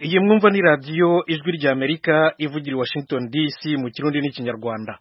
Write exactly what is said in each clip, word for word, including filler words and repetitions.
iyi mwumva ni radiyo ijwi rya Amerika ivugira i Washington D C mu kirundi n'ikinyarwanda.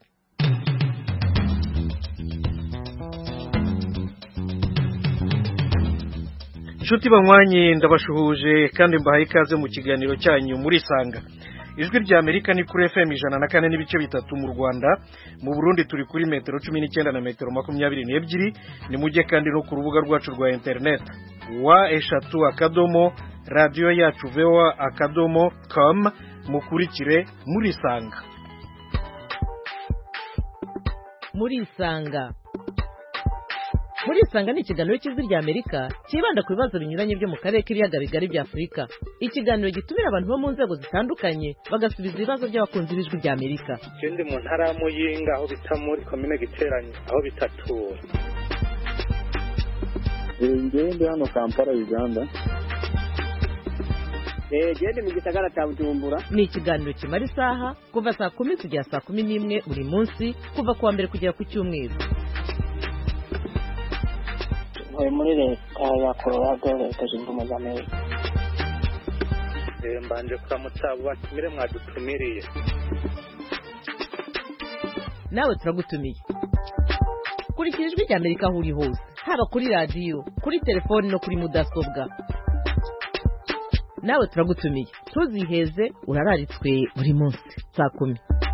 Inshuti banywanyi ndabashuhuje kandi mbahaye ikaze mu kiganiro cyanyu muri Sanga. Ijwi rya Amerika ni kuri F M ijana na kane n'ibice bitatu mu Rwanda, mu Burundi turi kuri metero cumi n'icyenda na metero makumyabiri n'ebyiri, ni mujye kandi no ku rubuga rwacu rwa internet wa eshatu akadomo radio yacu vewa akadomo com mukurikire muri Sanga. Muri Sanga Muri Sanga ni ikiganiro cy'Ijwi rya Amerika kibanda ku bibazo binyuranye byo mu karere k'ibiyaga bigari bya Afurika. Ikiganiro gitumira abantu bo mu nzego zitandukanye bagasubiza ibibazo by'abakunzi b'Ijwi rya Amerika. Ikindi mu ntara ya Muyinga aho bita muri komine Giteranye aho bitatura. Ngende hano Kampala Uganda. Eh gende mu gisagara cya Bujumbura. Ni ikiganiro kimara isaha kuva saa kumi kugera saa kumi n'imwe buri munsi kuva kuwa mbere kugera ku cyumweru. Muri leta ya Colorado leta zunze ubumwe za Amerika. Eh mbanje kuramutsa batumire mwadutumiriye. Nawe turagutumiye. Kurikira Ijwi rya Amerika aho uri hose, haba kuri radio, kuri telefone no kuri mudasobwa. Nawe turagutumiye. Tuziheze urararitswe buri munsi saa kumi.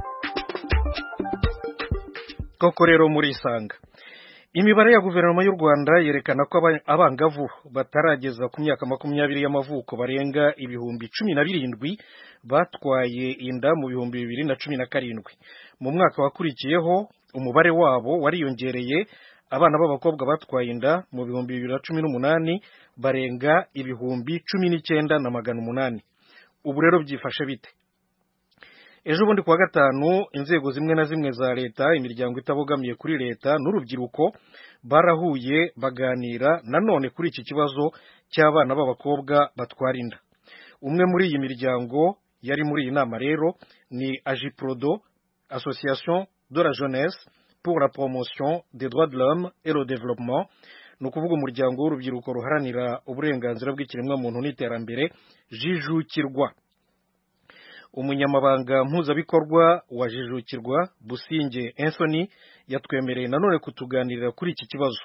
Koko rero muri Sanga. Imibare ya guverinoma y'u Rwanda yerekana ko abangavu batarageza ku myaka makumyabiri y'amavuko barenga ibihumbi cumi na birindwi batwaye inda mu bihumbi bibiri na cumi na karindwi. Mu mwaka wakurikiyeho umubare wabo wariyongereye, abana b'abakobwa batwaye inda mu bihumbi bibiri na cumi n'umunani barenga ibihumbi cumi n'icyenda na magana umunani. Ubu rero byifashe bite? Ejo bundi kuwa gatanu inzego zimwe na zimwe za leta, imiryango itabogamiye kuri leta n'urubyiruko barahuye baganira nanone kuri iki kibazo cy'abana b'abakobwa batwara inda. Umwe muri iyi miryango yari muri iyi nama rero ni Agiprodo, Association de la Jeunesse pour la promotion des droits de l'homme et le développement, ni ukuvuga umuryango w'urubyiruko ruharanira uburenganzira bw'ikiremwamuntu n'iterambere Jijukirwa. Umunyamabanga mpuzabikorwa wa Jijukirwa Businge Anthony yatwemereye nanone kutuganirira kuri iki kibazo.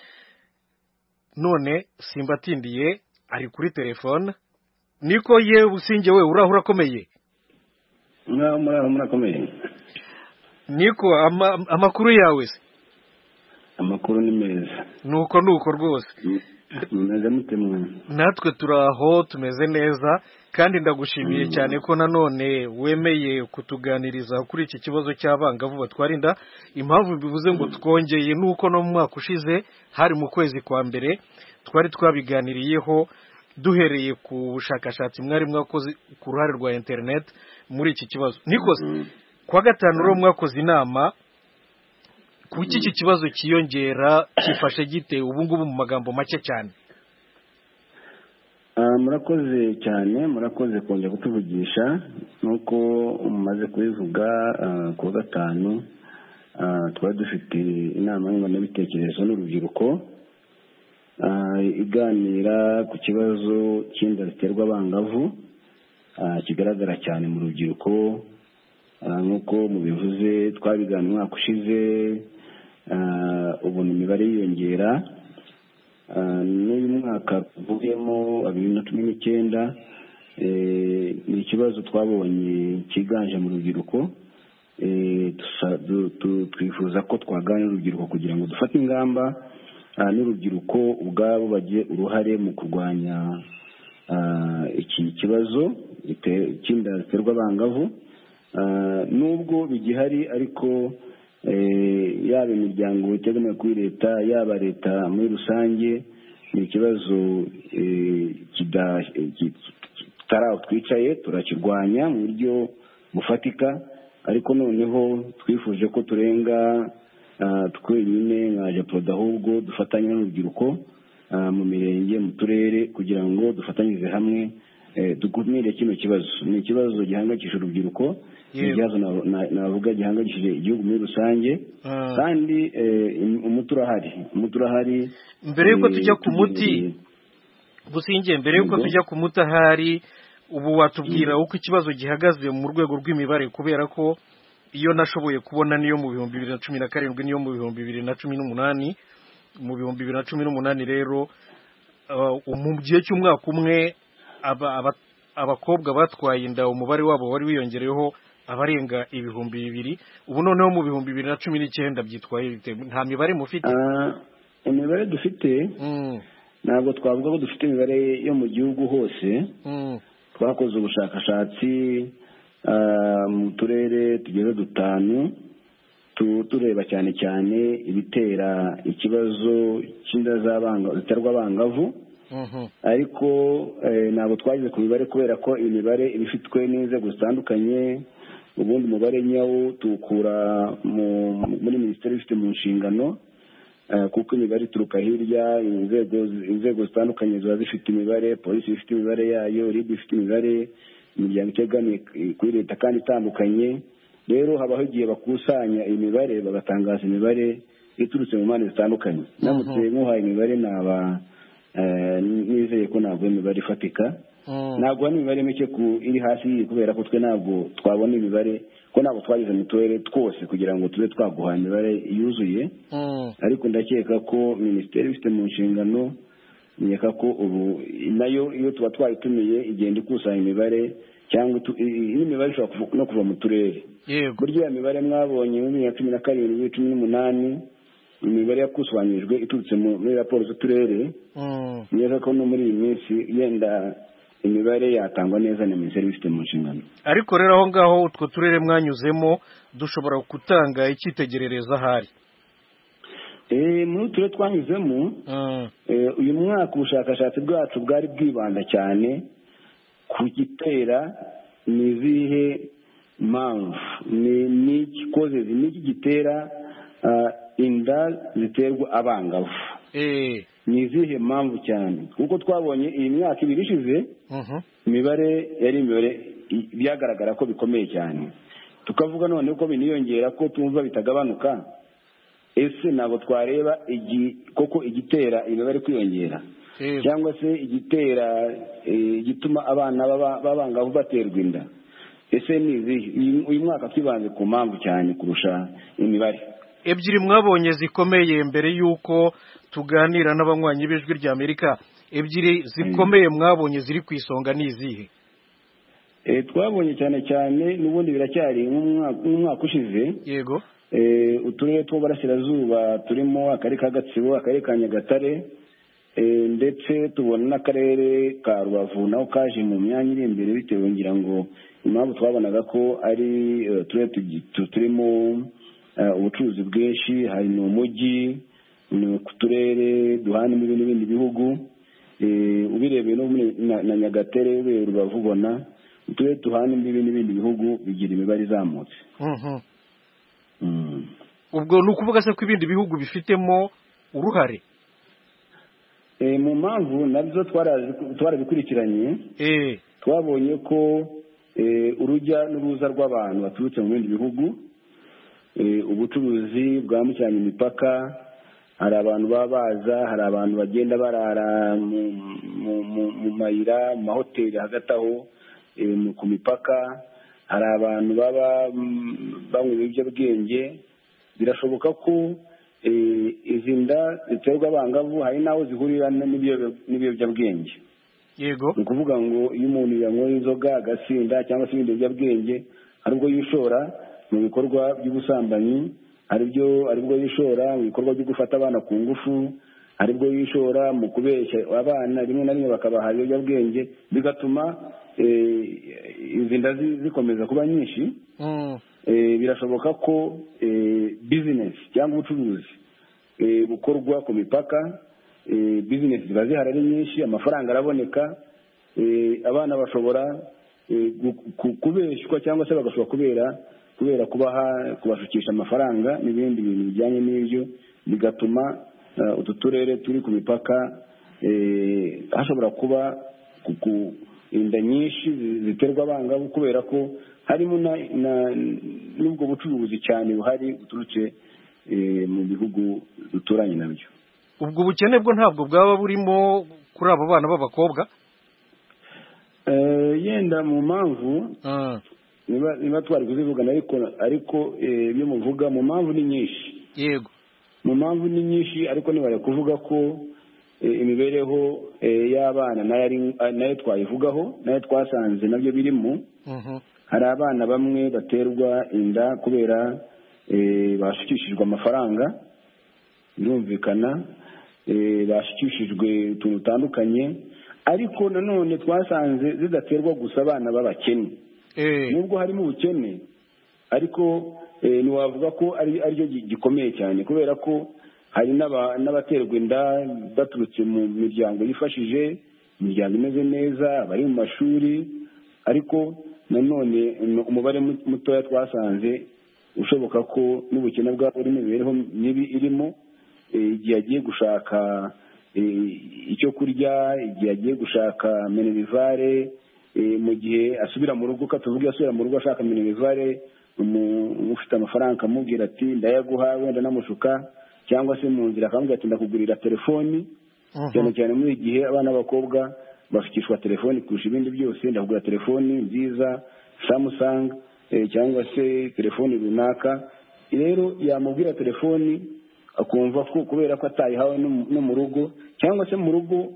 None simbatindiye ari kuri telefone. Niko ye Businge we urahura komeye? Mwa mura murakomeye. Niko ama, amakuru yawe se? Amakuru ni meza. Nuko nuko rwose. Meze mutemwe. Natwe turaho tumeze neza. Kandi ndagushimiye mm. cyane ko nanone wemeye kutuganiriza kuri iki kibazo cy'abangavu batwara inda. Impamvu bivuze ngo twongeye nuko no mu mwaka ushize hari mu kwezi kwa mbere twari twabiganiriyeho duhereye ku bushakashatsi mwari mwakoze ku ruhare rwa internet muri iki kibazo. Nikoze mm. kwa gatanu ro mwakoze inama ku iki kibazo kiyongera kifashe gite ubu ngubu mu magambo make cyane. Murakoze cyane, murakoze kongera kutuvugisha. Nuko umaze kubivuga ku gatanu twari dufite inama y'abitekerezo n'urubyiruko iganira ku kibazo cy'inda ziterwa abangavu kigaragara cyane mu rubyiruko. Nuko mubivuze twabiganira umwaka ushize, ubu imibare yiyongera. N'uyu mwaka uvuyemo bibiri na cumi n'icyenda ni ikibazo twabonye kiganje mu rubyiruko. Twifuza ko twaganira urubyiruko kugira ngo dufate ingamba n'urubyiruko ubwabo bagiye uruhare mu kurwanya iki kibazo cy'inda ziterwa abangavu. Nubwo bigihari ariko yaba imiryango itegamiye kuri leta yaba leta muri rusange ni ikibazo kitaraho twicaye turakirwanya mu buryo bufatika. Ariko noneho twifuje ko turenga twenyine nka Agiprodo ahubwo dufatanya n'urubyiruko mu mirenge mu turere kugira ngo dufatanyirize hamwe dukumire kino kibazo. Ni ikibazo gihangayikishije urubyiruko, ikibazo navuga gihangayikishije igihugu muri rusange. Kandi umuti urahari umuti urahari mbere yuko tujya ku muti Businge mbere yuko tujya ku muti ahari ubu watubwira uko ikibazo gihagaze mu rwego rw'imibare kubera ko iyo nashoboye kubona niyo mu bihumbi bibiri na cumi na karindwi niyo mu bihumbi bibiri na cumi n'umunani mu bihumbi bibiri na cumi n'umunani rero mu gihe cy'umwaka umwe abakobwa batwaye inda umubare wabo wari wiyongereyeho abarenga ibihumbi bibiri ubu noneho mu bihumbi bibiri na cumi n'icyenda byitwaye nta mibare mufite? imibare dufite ntabwo twavuga ko dufite imibare yo mu gihugu hose. twakoze ubushakashatsi mu turere tugeze dutanu tureba cyane cyane ibitera ikibazo cy'inda ziterwa abangavu, ariko ntabwo twageze ku mibare kubera ko imibare iba ifitwe n'inzego zitandukanye. ubundi umubare nyawo tuwukura muri minisiteri ifite mu nshingano, kuko imibare ituruka hirya. inzego inzego zitandukanye ziba zifite imibare, polisi ifite imibare yayo, rib ifite imibare, imiryango itegamiye kuri leta kandi itandukanye. rero habaho igihe bakusanya imibare bagatangaza imibare iturutse mu mpande zitandukanye. namutse nk'uhaye imibare naba nizeye ko ntabwo imibare ifatika. ntabwo ni imibare mike iri hasi kubera ko twe ntabwo twabona imibare, ko ntabwo twageze mu turere twose kugira ngo tube twaguha imibare yuzuye. ariko ndakeka ko minisiteri ifite mu nshingano, nkeka ko ubu nayo iyo tuba twayitumiye igenda ikusanya imibare, cyangwa n'imibare ishobora no kuva mu turere. buryo ya mibare mwabonye muri bibiri na cumi na karindwi cumi n'umunani imibare yakusanyijwe iturutse muri raporo z'uturere. nkeka ko no muri iyi minsi yenda imibare yatangwa neza na minisiteri ifite mu nshingano. ariko rero aho ngaho utwo turere mwanyuzemo dushobora gutanga icyitegererezo ahari? muri uturere twanyuzemo uyu mwaka ubushakashatsi bwacu bwari bwibanda cyane ku gitera ni izihe mpamvu, ni iki kozezi, ni iki gitera inda ziterwa abangavu, ni izihe mpamvu cyane. kuko twabonye iyi myaka ibiri ishize imibare yari imibare byagaragara ko bikomeye cyane, tukavuga none ko biniyongera ko tumva bitagabanuka. ese ntabwo twareba koko igitera imibare kwiyongera, cyangwa se igitera igituma abana b'abangavu baterwa inda. ese ni izihe? uyu mwaka twibanze ku mpamvu cyane kurusha imibare. ebyiri mwabonye zikomeye mbere y'uko tuganira n'abanywanyi b'ijwi rya Amerika, ebyiri zikomeye mwabonye ziri ku isonga ni izihe? twabonye cyane cyane n'ubundi biracyari nk'umwaka ushize. yego. uturere tw'uburasirazuba turimo akarere ka Gatsibo, akarere ka Nyagatare, ndetse tubona n'akarere ka Rubavu naho kaje mu myanya iri imbere, bitewe ngira ngo impamvu twabonaga ko ari uturere turimo ubucuruzi bwinshi. hari ni umujyi, ni ku turere duhana imbibi n'ibindi bihugu. ubirebeye no na Nyagatare, ubirebeye Rubavu, ubona uturere duhana imbibi n'ibindi bihugu bigira imibare izamutse. ubwo ni ukuvuga se ko ibindi bihugu bifitemo uruhare? mu mpamvu nabyo twarabikurikiranye. twabonye ko urujya n'uruza rw'abantu baturutse mu bindi bihugu, ubucuruzi bwambukiranya imipaka, hari abantu baba baza, hari abantu bagenda barara mu mayira, mu mahoteli hagati aho ku mipaka, hari abantu baba banywa ibiyobyabwenge. birashoboka ko izi nda ziterwa abangavu hari n'aho zihurira n'ibiyobyabwenge. yego. ni ukuvuga ngo iyo umuntu yanyweye inzoga agasinda cyangwa se ibindi biyobyabwenge, hari ubwo yishora mu bikorwa by'ubusambanyi, hari ubwo yishora mu bikorwa byo gufata abana ku ngufu, hari ubwo yishora mu kubeshya abana, rimwe na rimwe bakabaha ibiyobyabwenge, bigatuma izi nda zikomeza kuba nyinshi. birashoboka ko bizinesi cyangwa ubucuruzi bukorwa ku mipaka, bizinesi ziba zihari ari nyinshi, amafaranga araboneka, abana bashobora kubeshywa cyangwa se bagashobora kubera kubera kubaha kubashukisha amafaranga n'ibindi bintu bijyanye n'ibyo, bigatuma utu turere turi ku mipaka hashobora kuba inda nyinshi ziterwa abangavu, kubera ko harimo n'ubwo bucuruzi cyane buhari buturutse mu bihugu duturanye nabyo. ubwo bukene bwo ntabwo bwaba burimo kuri abo bana b'abakobwa? yenda mu mpamvu niba niba twari kuzivugana ariko ariko ibyo muvuga mu mpamvu ni nyinshi. Yego. Mu mpamvu ni nyinshi ariko nibara kuvuga ko imibereho y'abana nayo twayivugaho nayo twasanze nabyo birimo. Hari abana bamwe baterwa inda kubera bashikishijwe amafaranga birumvikana, bashikishijwe utuntu dutandukanye, ariko nanone twasanze zidaterwa gusa abana b'abakene. Nubwo harimo ubukene ariko ntiwavuga ko ari aryo gikomeye cyane, kubera ko hari n'abaterwa inda baturutse mu miryango yifashije, imiryango imeze neza, bari mu mashuri, ariko nanone umubare mutoya twasanze ushoboka ko n'ubukene bwabo uri mu mibereho mibi irimo, igihe agiye gushaka icyo kurya, igihe agiye gushaka minerivare, mu gihe asubira mu rugo, katuvuge asubira mu rugo ashaka minerivare, ufite amafaranga akamubwira ati ndayaguha wenda namushuka, cyangwa se mu nzira akamubwira ati ndakugurira telefoni, cyane cyane muri igihe abana b'abakobwa bafitishwa telefoni kurusha ibindi byose, ndakugura telefoni nziza Samsung cyangwa se telefoni runaka. Rero yamubwira telefoni akumva ko kubera ko atayihawe no mu rugo, cyangwa se mu rugo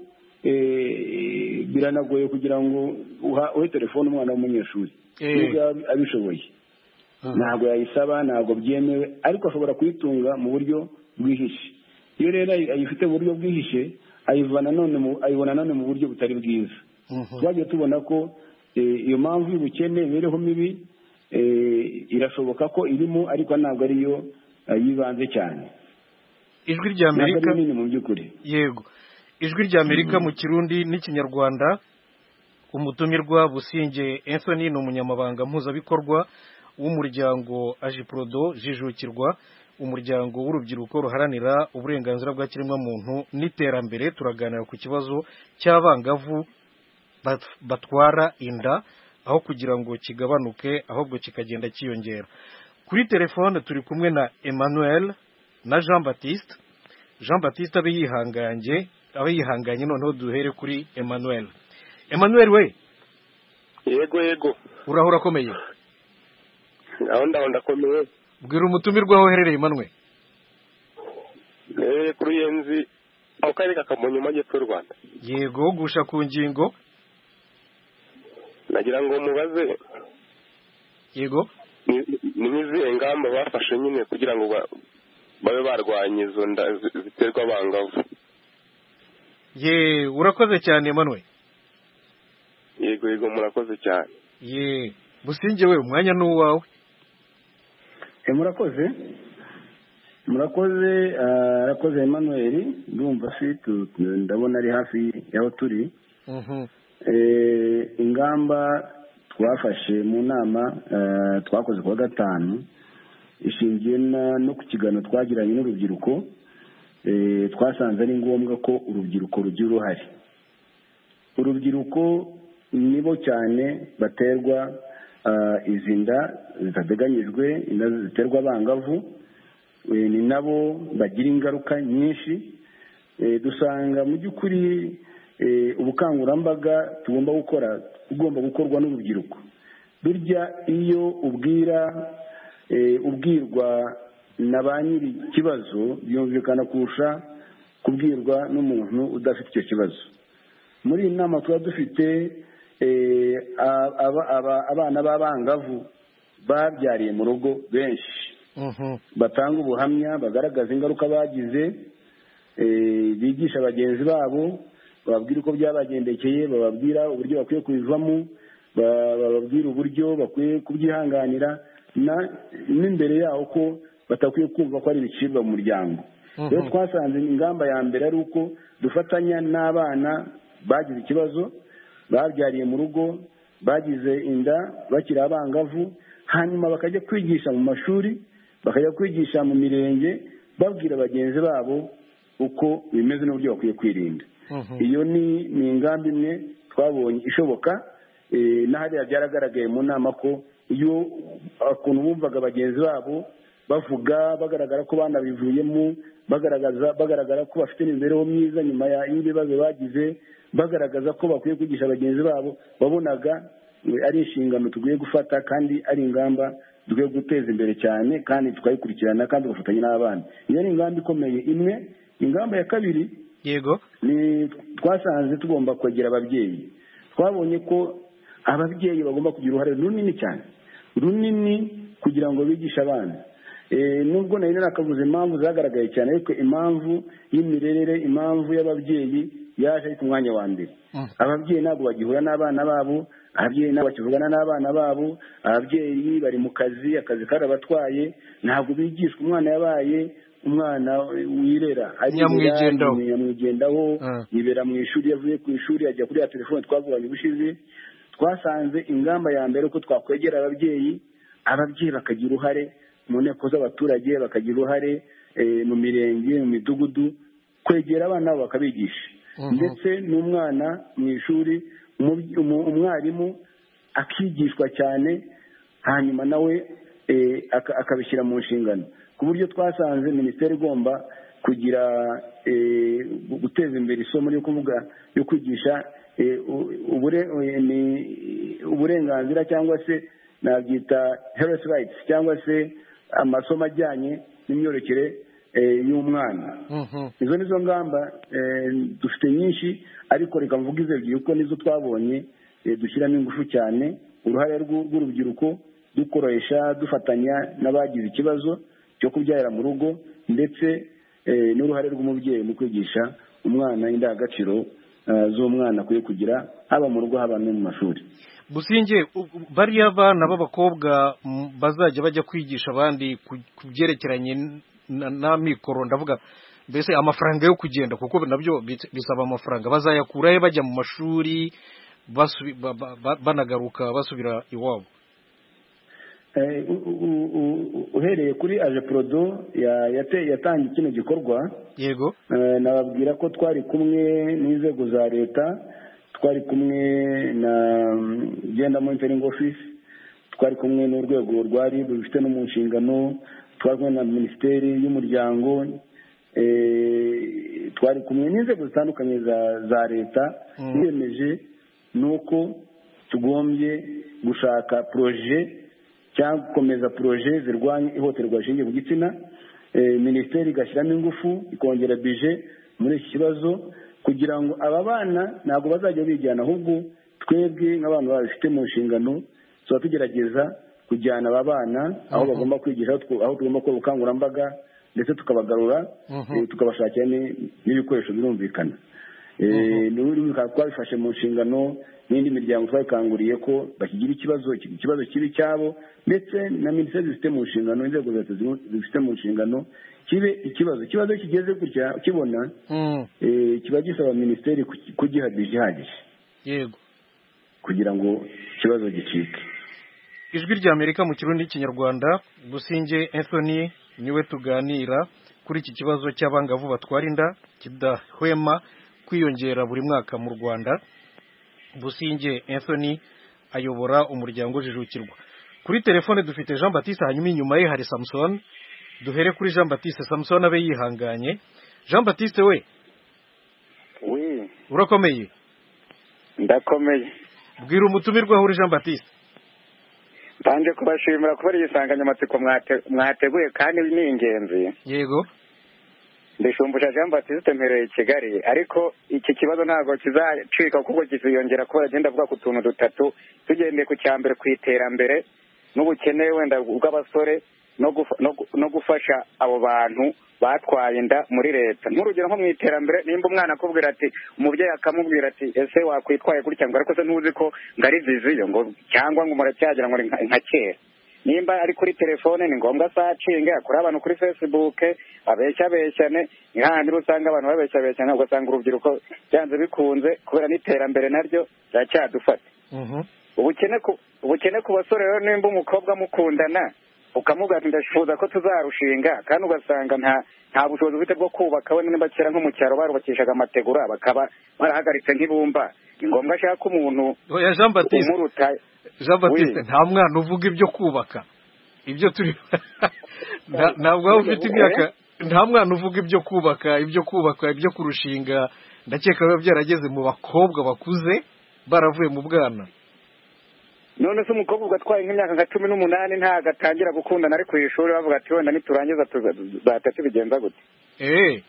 biranagoye kugira ngo uhe telefoni umwana w'umunyeshuri abishoboye, ntabwo yayisaba, ntabwo byemewe, ariko ashobora kuyitunga mu buryo bwihishe. Iyo rero ayifite mu buryo bwihishe ayibona none mu buryo butari bwiza. Twagiye tubona ko iyo mpamvu y'ubukene, imibereho mibi irashoboka ko irimo, ariko ntabwo ariyo yibanze cyane. Ijwi rya Amerika mu by'ukuri. Yego. Ijwi rya Amerika mu Kirundi n'Ikinyarwanda, umutumirwa Businge Anthony ni umunyamabanga mpuzabikorwa w'umuryango Ajiprodo Jijukirwa, umuryango w'urubyiruko ruharanira uburenganzira bwa kiremwamuntu n'iterambere. Turaganira ku kibazo cy'abangavu batwara inda, aho kugira ngo kigabanuke ahubwo kikagenda kiyongera. Kuri telefone turi kumwe na Emmanuel na Jean Baptiste. Jean Baptiste abe yihanganye abe yihanganye noneho duhere kuri Emmanuel. Emmanuel we. Yego yego. Urahora komeye. Aho ndaho ndakomeye. Bwira umutumirwa aho herereye Emmanuel. Eh kuri Yenzi mu karere ka Kamonyi mu majyepfo y'u Rwanda. Yego, gusha ku ngingo. Nagira ngo mubaze. Yego. Ni n'izihe ngamba bafashe nyine kugira ngo babe barwanya izo nda ziterwa abangavu? Ye, urakoze cyane Emmanuel. Yego yego, murakoze cyane. Ye, Businge we umwanya n'uwawe. E murakoze. Murakoze, arakoze Emmanuel, ndumva fitu ndabona ari hafi yaho turi. Mhm. Eh ingamba twafashe mu nama twakoze kwa gatanu ishingiye no ku kiganiro twagiranye n'urubyiruko. Twasanze ari ngombwa ko urubyiruko rugira uruhare. Urubyiruko nibo cyane baterwa izinda zitateganyijwe, inda ziterwa abangavu, ni nabo bagira ingaruka nyinshi. Dusanga mu by'ukuri ubukangurambaga tugomba gukora ugomba gukorwa n'urubyiruko. Burya iyo ubwira ubwirwa na ba nyiri ikibazo byumvikana kurusha kubwirwa n'umuntu udafite icyo kibazo. Muri iyi nama tuba dufite abana b'abangavu babyariye mu rugo benshi, batanga ubuhamya bagaragaza ingaruka bagize, bigisha bagenzi babo, bababwira uko byabagendekeye, bababwira uburyo bakwiye kubivamo, bababwira uburyo bakwiye kubyihanganira, n'imbere yaho ko batakwiye kumva ko ari ibicibwa mu muryango. Rero twasanze ingamba ya mbere ari uko dufatanya n'abana bagize ikibazo, babyariye mu rugo, bagize inda bakiri abangavu, hanyuma bakajya kwigisha mu mashuri, bakajya kwigisha mu mirenge, babwira bagenzi babo uko bimeze n'uburyo bakwiye kwirinda. Iyo ni ingamba imwe twabonye ishoboka, n'ahariya byaragaragaye mu nama ko iyo ukuntu bumvaga bagenzi babo bavuga bagaragara ko banabivuyemo, bagaragaza bagaragara ko bafite imibereho myiza nyuma y'ibibazo bagize, bagaragaza ko bakwiye kwigisha bagenzi babo. Babonaga ari inshingano tugiye gufata kandi ari ingamba dukwiye guteza imbere cyane kandi tukayikurikirana kandi tugafatanya n'abana. Iyo ni ingamba ikomeye imwe. Ingamba ya kabiri, yego, ni twasanze tugomba kwegera ababyeyi. Twabonye ko ababyeyi bagomba kugira uruhare runini cyane runini kugira ngo bigishe abana. Nubwo nari nakavuze impamvu zagaragaye cyane, ariko impamvu y'imirerere, impamvu y'ababyeyi yaje ari ku mwanya wa mbere. Ababyeyi ntabwo bagihura n'abana babo, ababyeyi ntabwo bakivugana n'abana babo, ababyeyi bari mu kazi, akazi karabatwaye, ntabwo bigishwa. Umwana yabaye umwana wirera, nyamwigendaho, yibera mu ishuri, yavuye ku ishuri ajya kuri ya telefone twavuganye ubushize. Twasanze ingamba ya mbere ko twakwegera ababyeyi, ababyeyi bakagira uruhare mu nteko z'abaturage, bakagira uruhare mu mirenge, mu midugudu, kwegera abana babo bakabigisha. Ndetse n'umwana mu ishuri, umwarimu akigishwa cyane, hanyuma nawe akabishyira mu nshingano, ku buryo twasanze minisiteri igomba kugira guteza imbere isomo ryo kuvuga yo kwigisha uburenganzira cyangwa se nabyita health rights, cyangwa se amasomo ajyanye n'imyororokere y'umwana. Izo nizo ngamba dufite nyinshi, ariko reka mvuge izo ebyiri kuko nizo twabonye dushyiramo ingufu cyane. Uruhare rw'urubyiruko dukoresha dufatanya n'abagize ikibazo cyo kubyarira mu rugo, ndetse n'uruhare rw'umubyeyi mu kwigisha umwana indangagaciro z'umwana akwiye kugira, haba mu rugo haba no mu mashuri. Businge, bariya bana b'abakobwa bazajya bajya kwigisha abandi ku byerekeranye n'amikoro, ndavuga mbese amafaranga yo kugenda, kuko nabyo bisaba amafaranga, bazayakurahe bajya mu mashuri banagaruka basubira iwabo? Uhereye kuri aje prodo yatangiye kino gikorwa, yego, nababwira ko twari kumwe n'inzego za leta, twari kumwe na genda monitoring office, twari kumwe n'urwego rwa R I B rufite no mu nshingano, twari kumwe na minisiteri y'umuryango, twari kumwe n'inzego zitandukanye za leta. Twiyemeje nuko tugombye gushaka proje cyangwa gukomeza proje zirwanya ihohoterwa rishingiye ku gitsina. Minisiteri igashyiramo ingufu, ikongera bije muri iki kibazo, kugira ngo aba bana ntabwo bazajya bijyana, ahubwo twebwe nk'abantu babifite mu nshingano tuba tugerageza kujyana aba bana aho bagomba kwigisha, aho tugomba gukora ubukangurambaga, ndetse tukabagarura, tukabashakira n'ibikoresho birumvikana. Twabifashe mu nshingano, n'indi miryango twabikanguriye ko bakigira ikibazo ikibazo kibi cyabo, ndetse na minisiteri zifite mu nshingano, inzego zose zifite mu nshingano, kibe ikibazo ikibazo kigeze gutya kibona, kiba gisaba minisiteri kugiha bije ihagije, yego, kugira ngo ikibazo gicike. Ijwi rya Amerika mu Kirundi n'Ikinyarwanda. Businge Anthony niwe tuganira kuri iki kibazo cy'abangavu batwara inda kidahwema kwiyongera buri mwaka mu Rwanda. Businge Anthony ayobora umuryango Jijukirwa. Kuri telefone dufite Jean Baptiste, hanyuma inyuma ye hari Samson. Duhere kuri Jean Baptiste. Samson abe yihanganye. Jean Baptiste we, oui, urakomeye? Ndakomeye. Bwira umutumirwa aho uri Jean Baptiste. Banje kubashimira kubera isanganyamatsiko mwateguye kandi ni ingenzi. Yego. Ndishumbusha Jean Baptiste mpereye Kigali, ariko iki kibazo ntago kizacika kuko kiziyongera kuba agenda avuga ku tuntu dutatu, tugendeye ku cyambere ku iterambere n'ubukene wenda bw'abasore no gufasha abo bantu batwaye inda muri leta. Nk'urugero nko mu iterambere, nimba umwana akubwira ati, umubyeyi akamubwira ati ese wakwitwaye gutya, ngo ariko se ntuzi ko ngari ziziyo, ngo cyangwa ngo muracyagira ngo nka kera. Nimba ari kuri telefone ni ngombwa sacinge akora abantu kuri Facebook abeshya beshyane, ni handi usanga abantu babeshya beshyane, ugasanga urubyiruko byanze bikunze kubera n'iterambere naryo ryacyadufata. Ubukene ku ubukene ku basore rero, nimba umukobwa mukundana ukamubwira ati ndashifuza ko tuzarushinga, kandi ugasanga nta nta bushobozi bufite bwo kubaka, we nimba kera nko mu cyaro barubakishaga amategura bakaba barahagaritse nk'ibumba, ni ngombwa ashaka umuntu Jean Baptiste. Jean Baptiste, nta mwana uvuga ibyo kubaka. ibyo turi ntabwo waba ufite imyaka nta mwana uvuga ibyo kubaka ibyo kubaka ibyo kurushinga ndakeka biba byarageze mu bakobwa bakuze baravuye mu bwana. none se umukobwa ugatwaye nk'imyaka nka cumi n'umunani ntabwo atangira gukundana ari ku ishuri bavuga ati wenda niturangiza tuzahita tubigenza gute? eee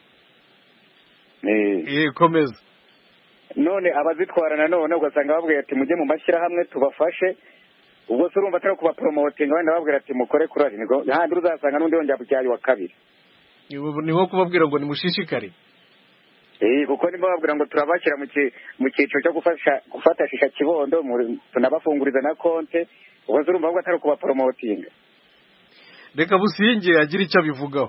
eee komeza. none abazitwara nanone ugasanga babwira ati mujye mu mashyirahamwe tubafashe, ubwo se urumva atari kubaporomotinga wenda babwira ati mukore kurari handi uzasanga n'undi wongera ku cyari wa kabiri. ni nko kubabwira ngo nimushishikare. Eh kuko niba babwira ngo turabashyira mu cyiciro cyo gufasha gufatashisha kibondo tunabafunguriza na konte, ubwo se urumva ahubwo atari kubaporomotinga. Reka Businge agira icyo abivugaho.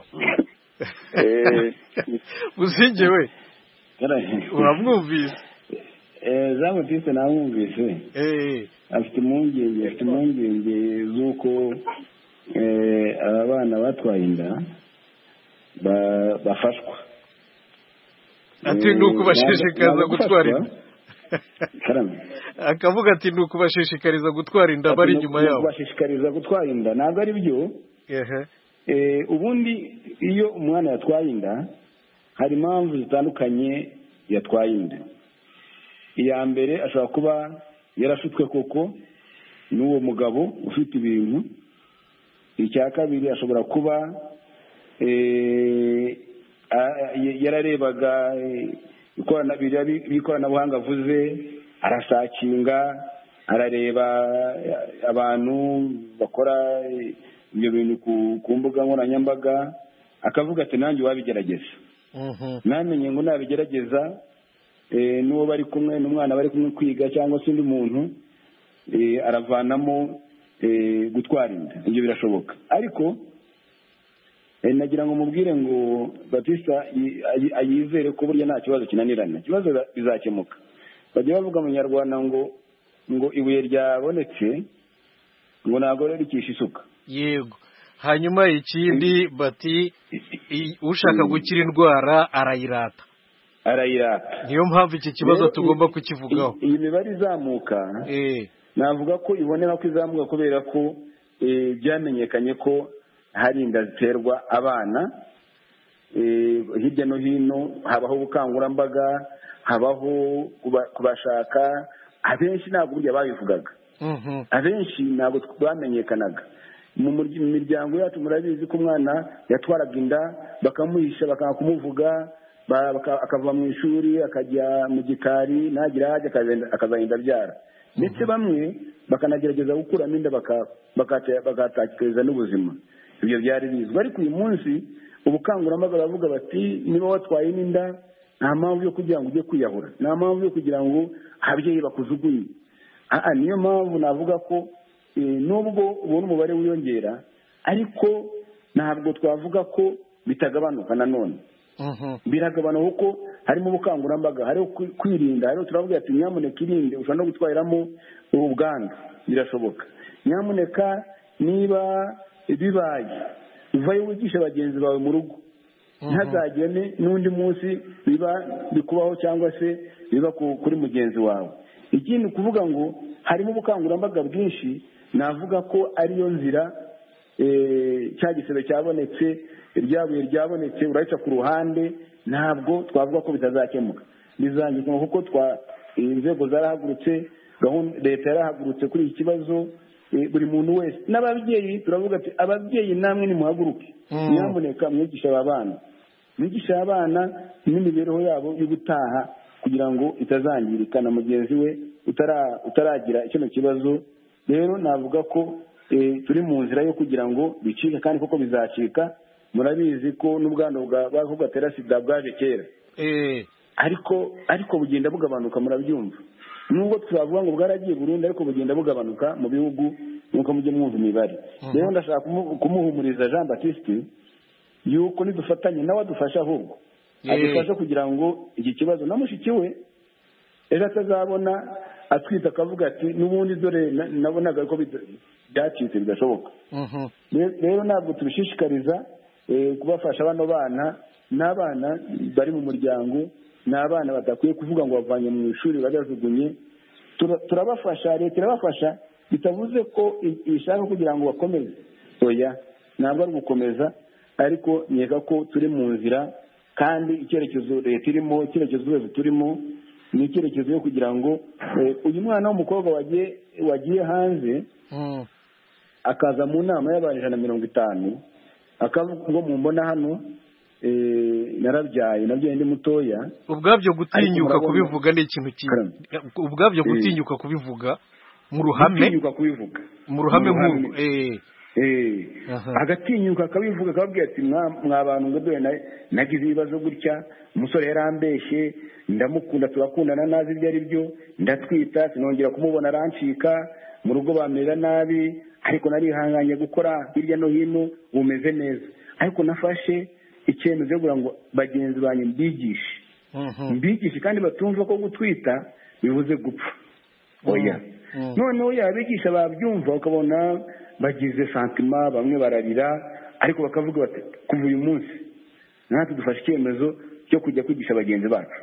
Businge we uramwumvise? Eh Jean Baptiste namwumvise. Eh afite impungenge afite impungenge z'uko eh aba bana batwaye inda bafashwa. Ati ni ukubashishikariza gutwara inda. Akavuga ati ni ukubashishikariza gutwara inda bari inyuma yabo. Kubashishikariza gutwara inda ntabwo ari byo. Ehe. Eh ubundi iyo umwana yatwaye inda hari impamvu zitandukanye yatwaye inda. Iya mbere ashobora kuba yarashutswe koko n'uwo mugabo ufite ibintu. Icya kabiri ashobora kuba eh yararebaga ikoranabuhanga avuze arasakinga arareba abantu bakora ibyo bintu ku mbuga nkoranyambaga akavuga ati nanjye wabigerageza. Namenye ngo nabigerageza n'uwo bari kumwe n'umwana bari kumwe kwiga cyangwa se undi muntu aravanamo gutwara inda. Ibyo birashoboka ariko nagira ngo mubwire ngo Batista ayizere ko burya nta kibazo kinanirana, ikibazo bizakemuka. Bajya bavuga mu Nyarwanda ngo ngo ibuye ryabonetse ngo ntabwo rikisha isuka. Yego. Hanyuma ikindi bati ushaka gukira indwara arayirata arayirata niyo mpamvu iki kibazo tugomba kukivugaho. Iyi mibare izamuka eh navuga ko ibonera ko izamuka kubera ko byamenyekanye ko hari inda ziterwa abana hirya no hino, habaho ubukangurambaga, habaho kubashaka. Abenshi ntabwo burya babivugaga, abenshi ntabwo bamenyekanaga. Mu miryango yacu murabizi ko umwana yatwaraga inda bakamuhisha bakanga kumuvuga, akava mu ishuri akajya mu gikari ntagira hajya akazagenda abyara, ndetse bamwe bakanagerageza gukuramo inda bakatakiriza n'ubuzima. Ibyo byari bizwi, ariko uyu munsi ubukangurambaga baravuga bati niba watwaye n'inda nta mpamvu yo kugira ngo ujye kwiyahura, nta mpamvu yo kugira ngo ababyeyi bakujugunye. Aha niyo mpamvu navuga ko nubwo ubona umubare wiyongera ariko ntabwo twavuga ko bitagabanuka. Nanone biragabanuka kuko harimo ubukangurambaga, hariho kwirinda, hariho turavuga ati nyamuneka irinde, ushobora no gutwariramo ubwandu, birashoboka. Nyamuneka niba bibaye uvayo wigisha bagenzi bawe mu rugo, ntazagene n'undi munsi biba bikubaho cyangwa se biba kuri mugenzi wawe. Ikindi kuvuga ngo harimo ubukangurambaga bwinshi, navuga ko ariyo nzira. Cya gisebe cyabonetse, iryabuye ryabonetse urayica ku ruhande, ntabwo twavuga ko bitazakemuka. Bizangirwa kuko twa inzego zarahagurutse, leta yarahagurutse kuri iki kibazo. Buri muntu wese n'ababyeyi turavuga ati ababyeyi namwe nimuhaguruke, nyamuneka mwigisha aba bana, mwigisha abana n'imibereho yabo y'ubutaha kugira ngo itazangirika na mugenzi we utaragira kino kibazo. Rero navuga ko turi mu nzira yo kugira ngo bicike, kandi koko bizacika. Murabizi ko n'ubwandu bw'agakoko gatera sida bwaje kera, ariko ariko bugenda bugabanuka, murabyumva. Nubwo twavuga ngo bwaragiye burundu ariko bugenda bugabanuka mu bihugu nuko mujye mwumva imibare. Rero ndashaka kumuhumuriza Jean Baptiste yuko nidufatanye nawe adufasha, ahubwo adufasha kugira ngo iki kibazo na mushiki we ejo atazabona atwita akavuga ati n'ubundi dore nabonaga ko byacitse bidashoboka. Rero ntabwo tubishishikariza kubafasha bano bana. N'abana bari mu muryango, n'abana badakwiye kuvuga ngo bavanye mu ishuri badajugunye. Turabafasha, leta irabafasha, bitavuze ko ishaka kugira ngo bakomeze. oya ntabwo ari gukomeza ariko nkeka ko turi mu nzira kandi icyerekezo leta irimo icyerekezo wese turimo ni icyerekezo yo kugira ngo uyu mwana w'umukobwa wagiye wagiye hanze akaza mu nama y'abantu ijana na mirongo itanu akavuga ngo mumbona hano narabyaye nabyaye ndi mutoya ubwabyo gutinyuka kubivuga ni ikintu kimwe ubwabyo gutinyuka kubivuga mu ruhame gutinyuka kubivuga mu ruhame nk'ubu eh eh agatinyuka akabivuga akababwira ati mwa bantu ngo dore nagize ibibazo gutya umusore yarambeshye ndamukunda turakundana nazi ibyo ari byo ndatwita sinongera kumubona arancika mu rugo bamerera nabi ariko narihanganye gukora hirya no hino umeze neza ariko nafashe icyemezo kugira ngo bagenzi banyu mbigishe mbigishe kandi batumva ko gutwita bivuze gupfa oya noneho yabigisha babyumva ukabona bagize santima bamwe bararira ariko bakavuga bati kuva uyu munsi natwe dufashe icyemezo cyo kujya kwigisha bagenzi bacu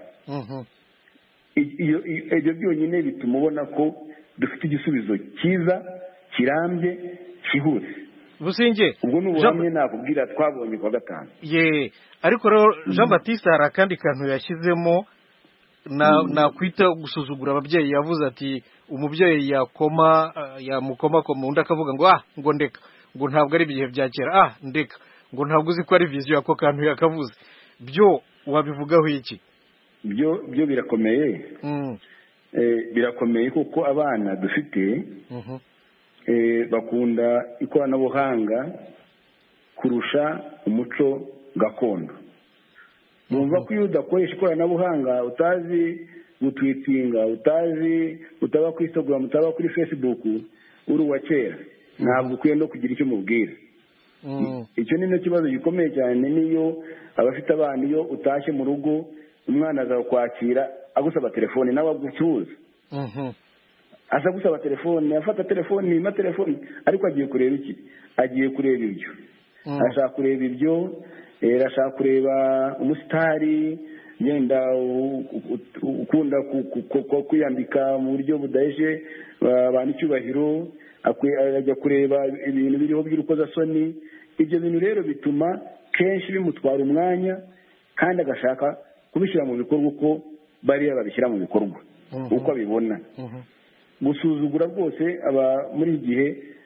ibyo byonyine bituma ubona ko dufite igisubizo cyiza kirambye cyihuse Businge ubwo n'ubuhamye nakubwira twabonye kwa gatanu ye ariko rero Jean Baptiste hari akandi kantu yashyizemo na nakwita gusuzugura ababyeyi yavuze ati umubyeyi yakoma yamukoma ko undi akavuga ngo ah ngo ndeka ngo ntabwo ari ibihe bya kera ah ndeka ngo ntabwo uzi ko ari vision yako kantu yakavuze byo wabivugaho iki byo byo birakomeye eh birakomeye kuko abana dufite eh bakunda ikoranabuhanga kurusha umuco gakondo numva ko iyo udakoresha ikoranabuhanga utazi gutwitinga utazi utaba kuri Instagram utaba kuri Facebook uri wa kera ntabwo ukwiye no kugira icyo mubwira icyo ni kibazo gikomeye cyane niyo abafite abana iyo utashye mu rugo umwana aza kwakira agusaba telefone nawe agucuza aza gusaba telefone afata telefone nima telefone ariko agiye kureba iki agiye kureba ibyo ashaka kureba ibyo arashaka kureba umusitari yenda ukunda kwiyambika mu buryo budaheje abantu icyubahiro ajya kureba ibintu biriho by'urukozasoni ibyo bintu rero bituma kenshi bimutwara umwanya kandi agashaka kubishyira mu bikorwa uko bariya babishyira mu bikorwa uko abibona gusuzugura rwose aba muri igihe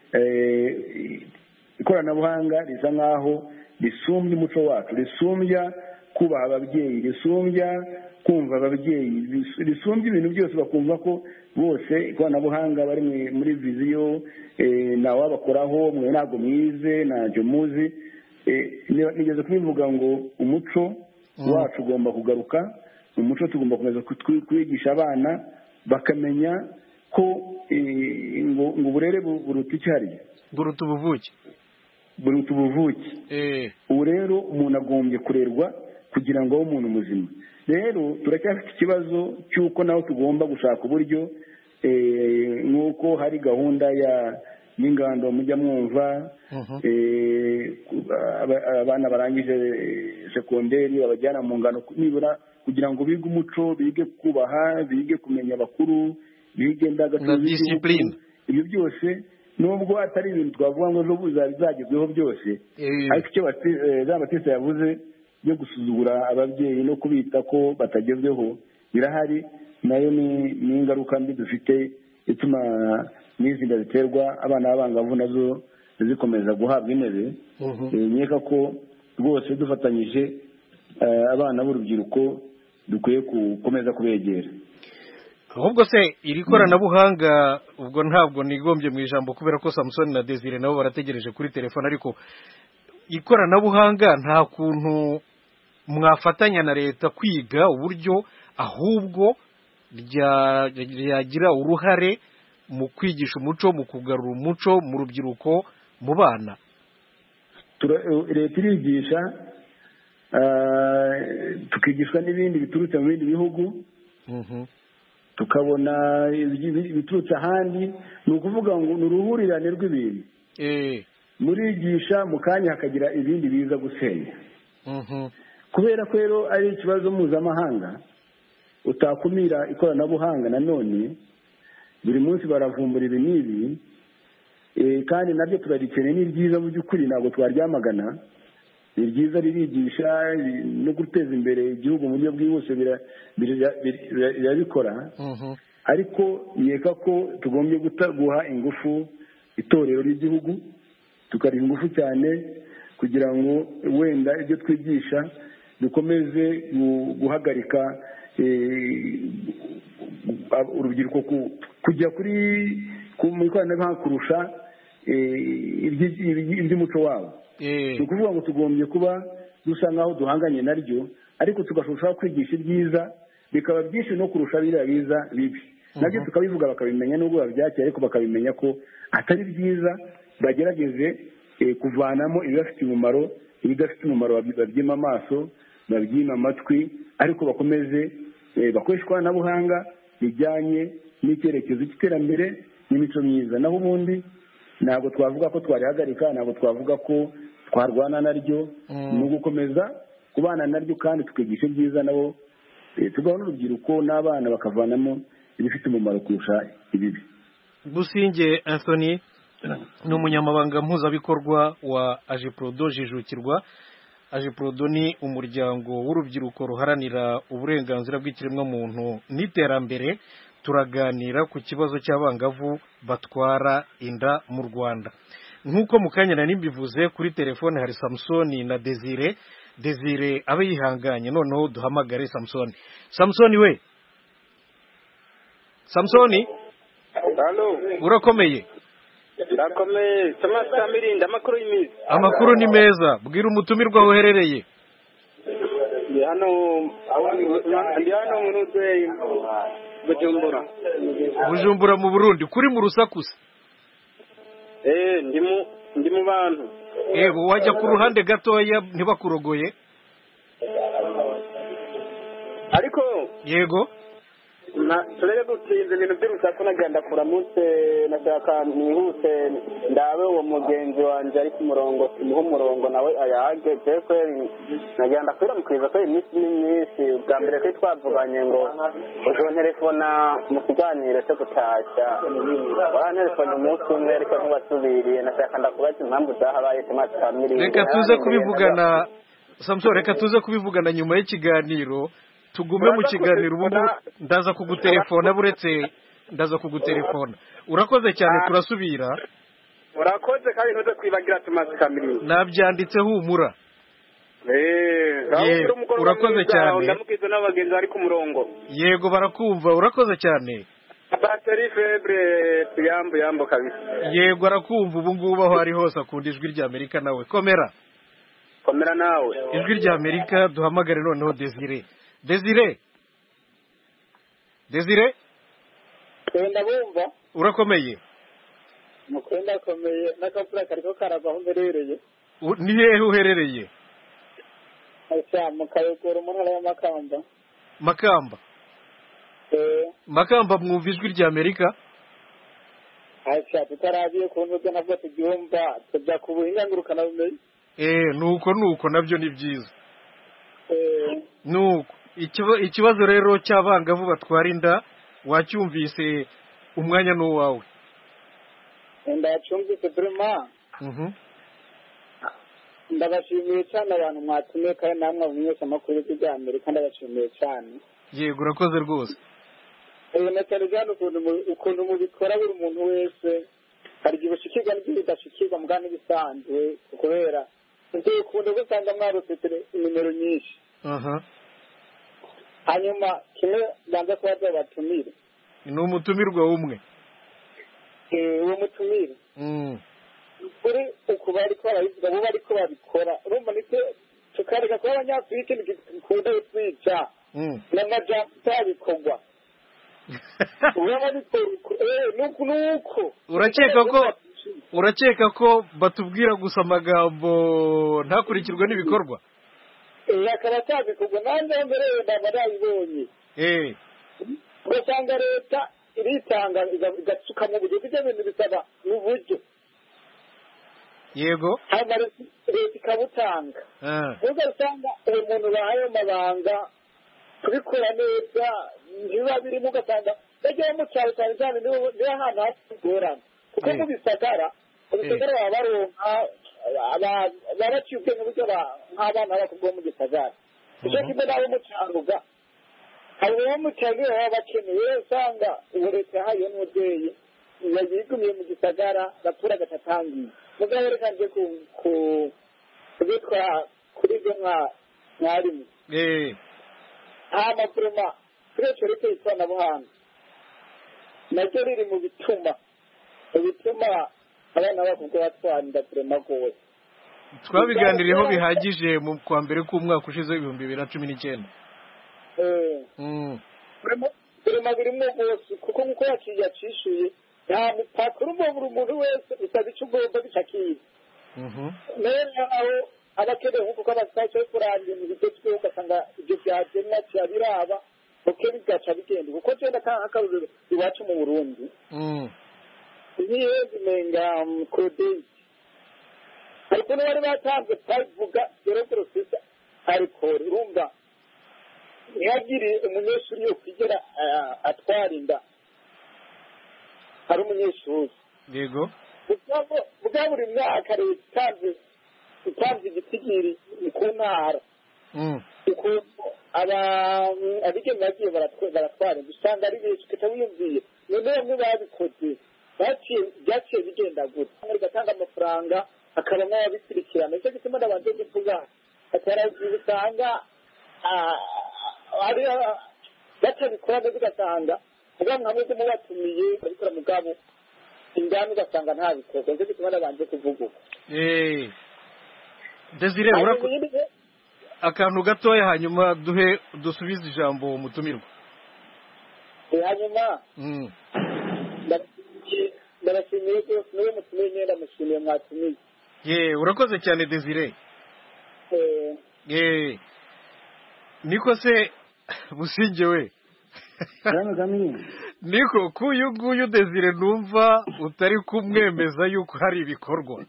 ikoranabuhanga risa nk'aho risumbya umuco wacu risumbya kubaha ababyeyi risumbya kumva ababyeyi risumbya ibintu byose bakumva ko bose ikoranabuhanga bari muri viziyo ntawabakoraho mwe ntabwo mwize ntacyo muzi nigeze kubivuga ngo umuco wacu ugomba kugaruka umuco tugomba gukomeza kwigisha abana bakamenya ko ngo uburere buruta icyariye buruta ubuvuke buruta ubuvuke ubu rero umuntu agombye kurerwa kugira ngo abe umuntu muzima rero turacyafite ikibazo cy'uko nawe tugomba gushaka uburyo nk'uko hari gahunda ya y'ingando mujya mwumva abana barangije sekonderi babajyana mu ngano nibura kugira ngo bige umuco bige kubaha bige kumenya abakuru bige na discipline ibyo byose nubwo atari ibintu twavuga ngo ejo bizagezweho byose ariko icyo Jean Baptiste yavuze byo gusuzugura ababyeyi no kubita ko batagezweho birahari nayo ni ingaruka mbi dufite ituma n'izinda ziterwa abana b'abangavu nazo zikomeza guhabwa intebe nkeka ko rwose dufatanyije abana b'urubyiruko dukwiye gukomeza kubegera ahubwo se iri koranabuhanga ubwo ntabwo nigombye mu ijambo kubera ko Samson na Desire nabo barategereje kuri telefone ariko ikoranabuhanga nta kuntu mwafatanya na leta kwiga uburyo ahubwo ryagira uruhare mu kwigisha umuco mu kugarura umuco mu rubyiruko mu bana leta irigisha tukigishwa n'ibindi biturutse mu bindi bihugu tukabona biturutse ahandi ni ukuvuga ngo ni uruhurirane rw'ibintu murigisha mu kanya hakagira ibindi biza gusenya kubera ko rero ari ikibazo mpuzamahanga utakumira ikoranabuhanga nanone buri munsi baravumbura ibi n'ibi kandi nabyo turabikeneye, ni byiza mu by'ukuri ntabwo twaryamagana, ni byiza ririgisha no guteza imbere igihugu mu buryo bwihuse birabikora, ariko yeka ko tugombye guha ingufu itorero ry'igihugu, tukariha ingufu cyane kugira ngo wenda ibyo twigisha dukomeze guhagarika urubyiruko kujya kuri mu ikoranabuhanga kurusha iby'umuco wabo. Ni ukuvuga ngo tugombye kuba dusa nk'aho duhanganye naryo, ariko tugashushaho kwigisha ibyiza bikaba byinshi no kurusha biriya biza bibi, nabyo tukabivuga bakabimenya, nubwo babyakira ariko bakabimenya ko atari byiza, bagerageze kuvanamo ibibafitiye umumaro, ibidafite umumaro babyima amaso, babyima amatwi, ariko bakomeze bakoresha ikoranabuhanga rijyanye n'icyerekezo cy'iterambere n'imico myiza. Naho ubundi ntabwo twavuga ko twarihagarika, ntabwo twavuga ko twarwana naryo, ni ugukomeza kubana naryo kandi tukigisha ibyiza, nabo tugaho n'urubyiruko n'abana bakavanamo ibifite umumaro kurusha ibibi. Businge Anthony ni umunyamabanga mpuzabikorwa wa Ajiprodo Jijukirwa. Ajiprodo ni umuryango w'urubyiruko ruharanira uburenganzira bw'ikiremwamuntu n'iterambere. Turaganira ku kibazo cy'abangavu batwara inda mu Rwanda. Nk'uko mu kanya nari mbivuze, kuri telefone hari Samsoni na Desire. Desire abe yihanganye, noneho duhamagare Samsoni. Samsoni we, Samsoni, halo, urakomeye? Urakomeye. Thomas Kamirinda, amakuru y'imizi. Amakuru ni meza. Bwira umutumirwa aho uherereye. Ndi hano ndi hano mu Nutwe Bujumbura. Bujumbura mu Burundi. Kuri mu rusakusa? Eh, ndi mu ndi mu bantu. Ego, wajya ku ruhande gatoya ntibakurogoye? Ariko yego, na turere gutinze ibintu by'urusaku nagenda kuramutse, nashaka nihuse ndabe uwo mugenzi wanje ari ku murongo, simuha umurongo nawe ayage cyekwe, nagenda kwiramukwiza ko iminsi myinshi, bwa mbere ko twavuganye ngo ujo telefona mu kiganiro cyo gutashya, wa telefone umunsi umwe ariko ntibasubiriye, nashaka ndakubaza impamvu zahabaye Thomas Kamirinda. Reka tuze kubivugana Samson, reka tuze kubivugana nyuma y'ikiganiro. Tugume mu kiganiro ubu ndaza kugutelefona, buretse ndaza kugutelefona. Urakoze cyane, turasubira. Urakoze kandi ntuze kwibagira Thomas Kamirinda. Nabyanditse humura. Eh, urakoze cyane. Ndamukiza n'abagenzi bari ku murongo. Yego barakumva, urakoze cyane. Bateri febre tuyambo yambo kabisa. Yego arakumva ubu ngubu aho ari hose, akunda ijwi rya Amerika nawe. Komera. Komera nawe. Ijwi rya Amerika, duhamagare noneho Desire. Desire. Desire. Kwenda bumva. Urakomeye. Mukwenda komeye nakapura kariko karava aho mberereye. Ni hehe uherereye? Asa mukayogoro mu ntara ya Makamba. Makamba. Eh. Makamba mwumva ijwi rya Amerika? Asa tutarabiye kuntu byo nabwo tubyumva, tujya kubuhingangurukana bumenyi. Eh, nuko nuko nabyo ni byiza. Eh. Nuko ikibazo rero cy'abangavu batwara inda wacyumvise, umwanya no wawe. Ndacyumvise vraiment. Mhm. Ndabashimiye cyane abantu mwatumiye kandi namwe mwese amakuru y'ijya Amerika, ndabashimiye cyane. Yego urakoze rwose. Eh, natari cyane ukuntu ukuntu mubikora buri muntu wese, hari igihe ushikirwa n'ibyo bidashikirwa mugana ibisanzwe, kubera ndetse ukunda gusanga mwarose nimero nyinshi. Aha. Hanyuma kimwe banza kuba batumire. Ni umutumirwa umwe. Eh, uwo mutumire. Mm. Kuri ukubari ko barabivuga bo bari ko babikora. Urumva nite tukareka ko abanyafrika nikunda twica. Mm. N'amaja tabikorwa. Uraba bikora eh nuko nuko. Urakeka ko urakeka ko batubwira gusa amagambo ntakurikirwe n'ibikorwa? Eh, akaba tabikorwa nanjye mbere ndabarayibonye. Eh. Ugasanga leta iritanga igasuka mu buryo bw'ibintu bisaba n'uburyo. Yego. Hama leta ikabutanga. Ah. Ugasanga uwo muntu bahaye amabanga kubikora neza, niba birimo ugasanga bagiye mu cyaro cyane cyane niho ahantu hagorana. Kuko mu bisagara ubusigara baba baronka baraciye ubwenge buryo nk'abana b'abakobwa bo mu gisagara icyo kimwe n'abo mu cyanguga hari uwo mu cyanguga baba bakeneye usanga ubu leta yahaye n'umubyeyi yigumiye mu gisagara gatura gatatangiye mugabo reka nje kubitwa kuri byo mwarimu nta mapurema turetse reka ikoranabuhanga naryo riri mu bituma mu bituma abana b'abakobwa batwara inda purema rwose twabiganiriyeho bihagije mu kwa mbere k'umwaka ushize w'ibihumbi bibiri na cumi n'icyenda purema birimo rwose kuko nk'uko yacishuye nta mupaka urumva buri muntu wese usaba icyo ugomba bicakiye rero aho abakeneye nk'uko abasitasiyo yo kurangira ibintu bigezweho ugasanga ibyo byagenwa kirabiraba uko bigaca bigenda kuko cyenda nk'akaruriro iwacu mu burundi nk'iyo zimenga kodeyiti ariko n'abari batanze twabivuga rero porosesa arikoro urumva ntihagire umunyeshuri yo kwigera atwara inda hari umunyeshuri yego bwa buri mwaka leta itanze itanze igitigiri ku ntara ukuntu abigeme bagiye baratwara inda usanga ari benshi ukahita wiyumviye none bamwe babikoze byaciye bigenda gutya bigatanga amafaranga hakabamo ababikurikirana nicyo gituma n'abantu kuvuga ataragiye usanga batabikora neza ugasanga mugabo nka mwese mubatumiye babikora mugabo ingano ugasanga nta bikorwa nicyo gituma n'abantu kuvuga uko Desire akantu gatoya hanyuma duhe dusubize ijambo umutumirwa hanyuma ndabashimiye rwose niwe mutumiye nyenda mushimiye mwatumiye ye urakoze cyane Desire ye niko se Businge we niko kuyu nguyu Desire numva utari kumwemeza yuko hari ibikorwa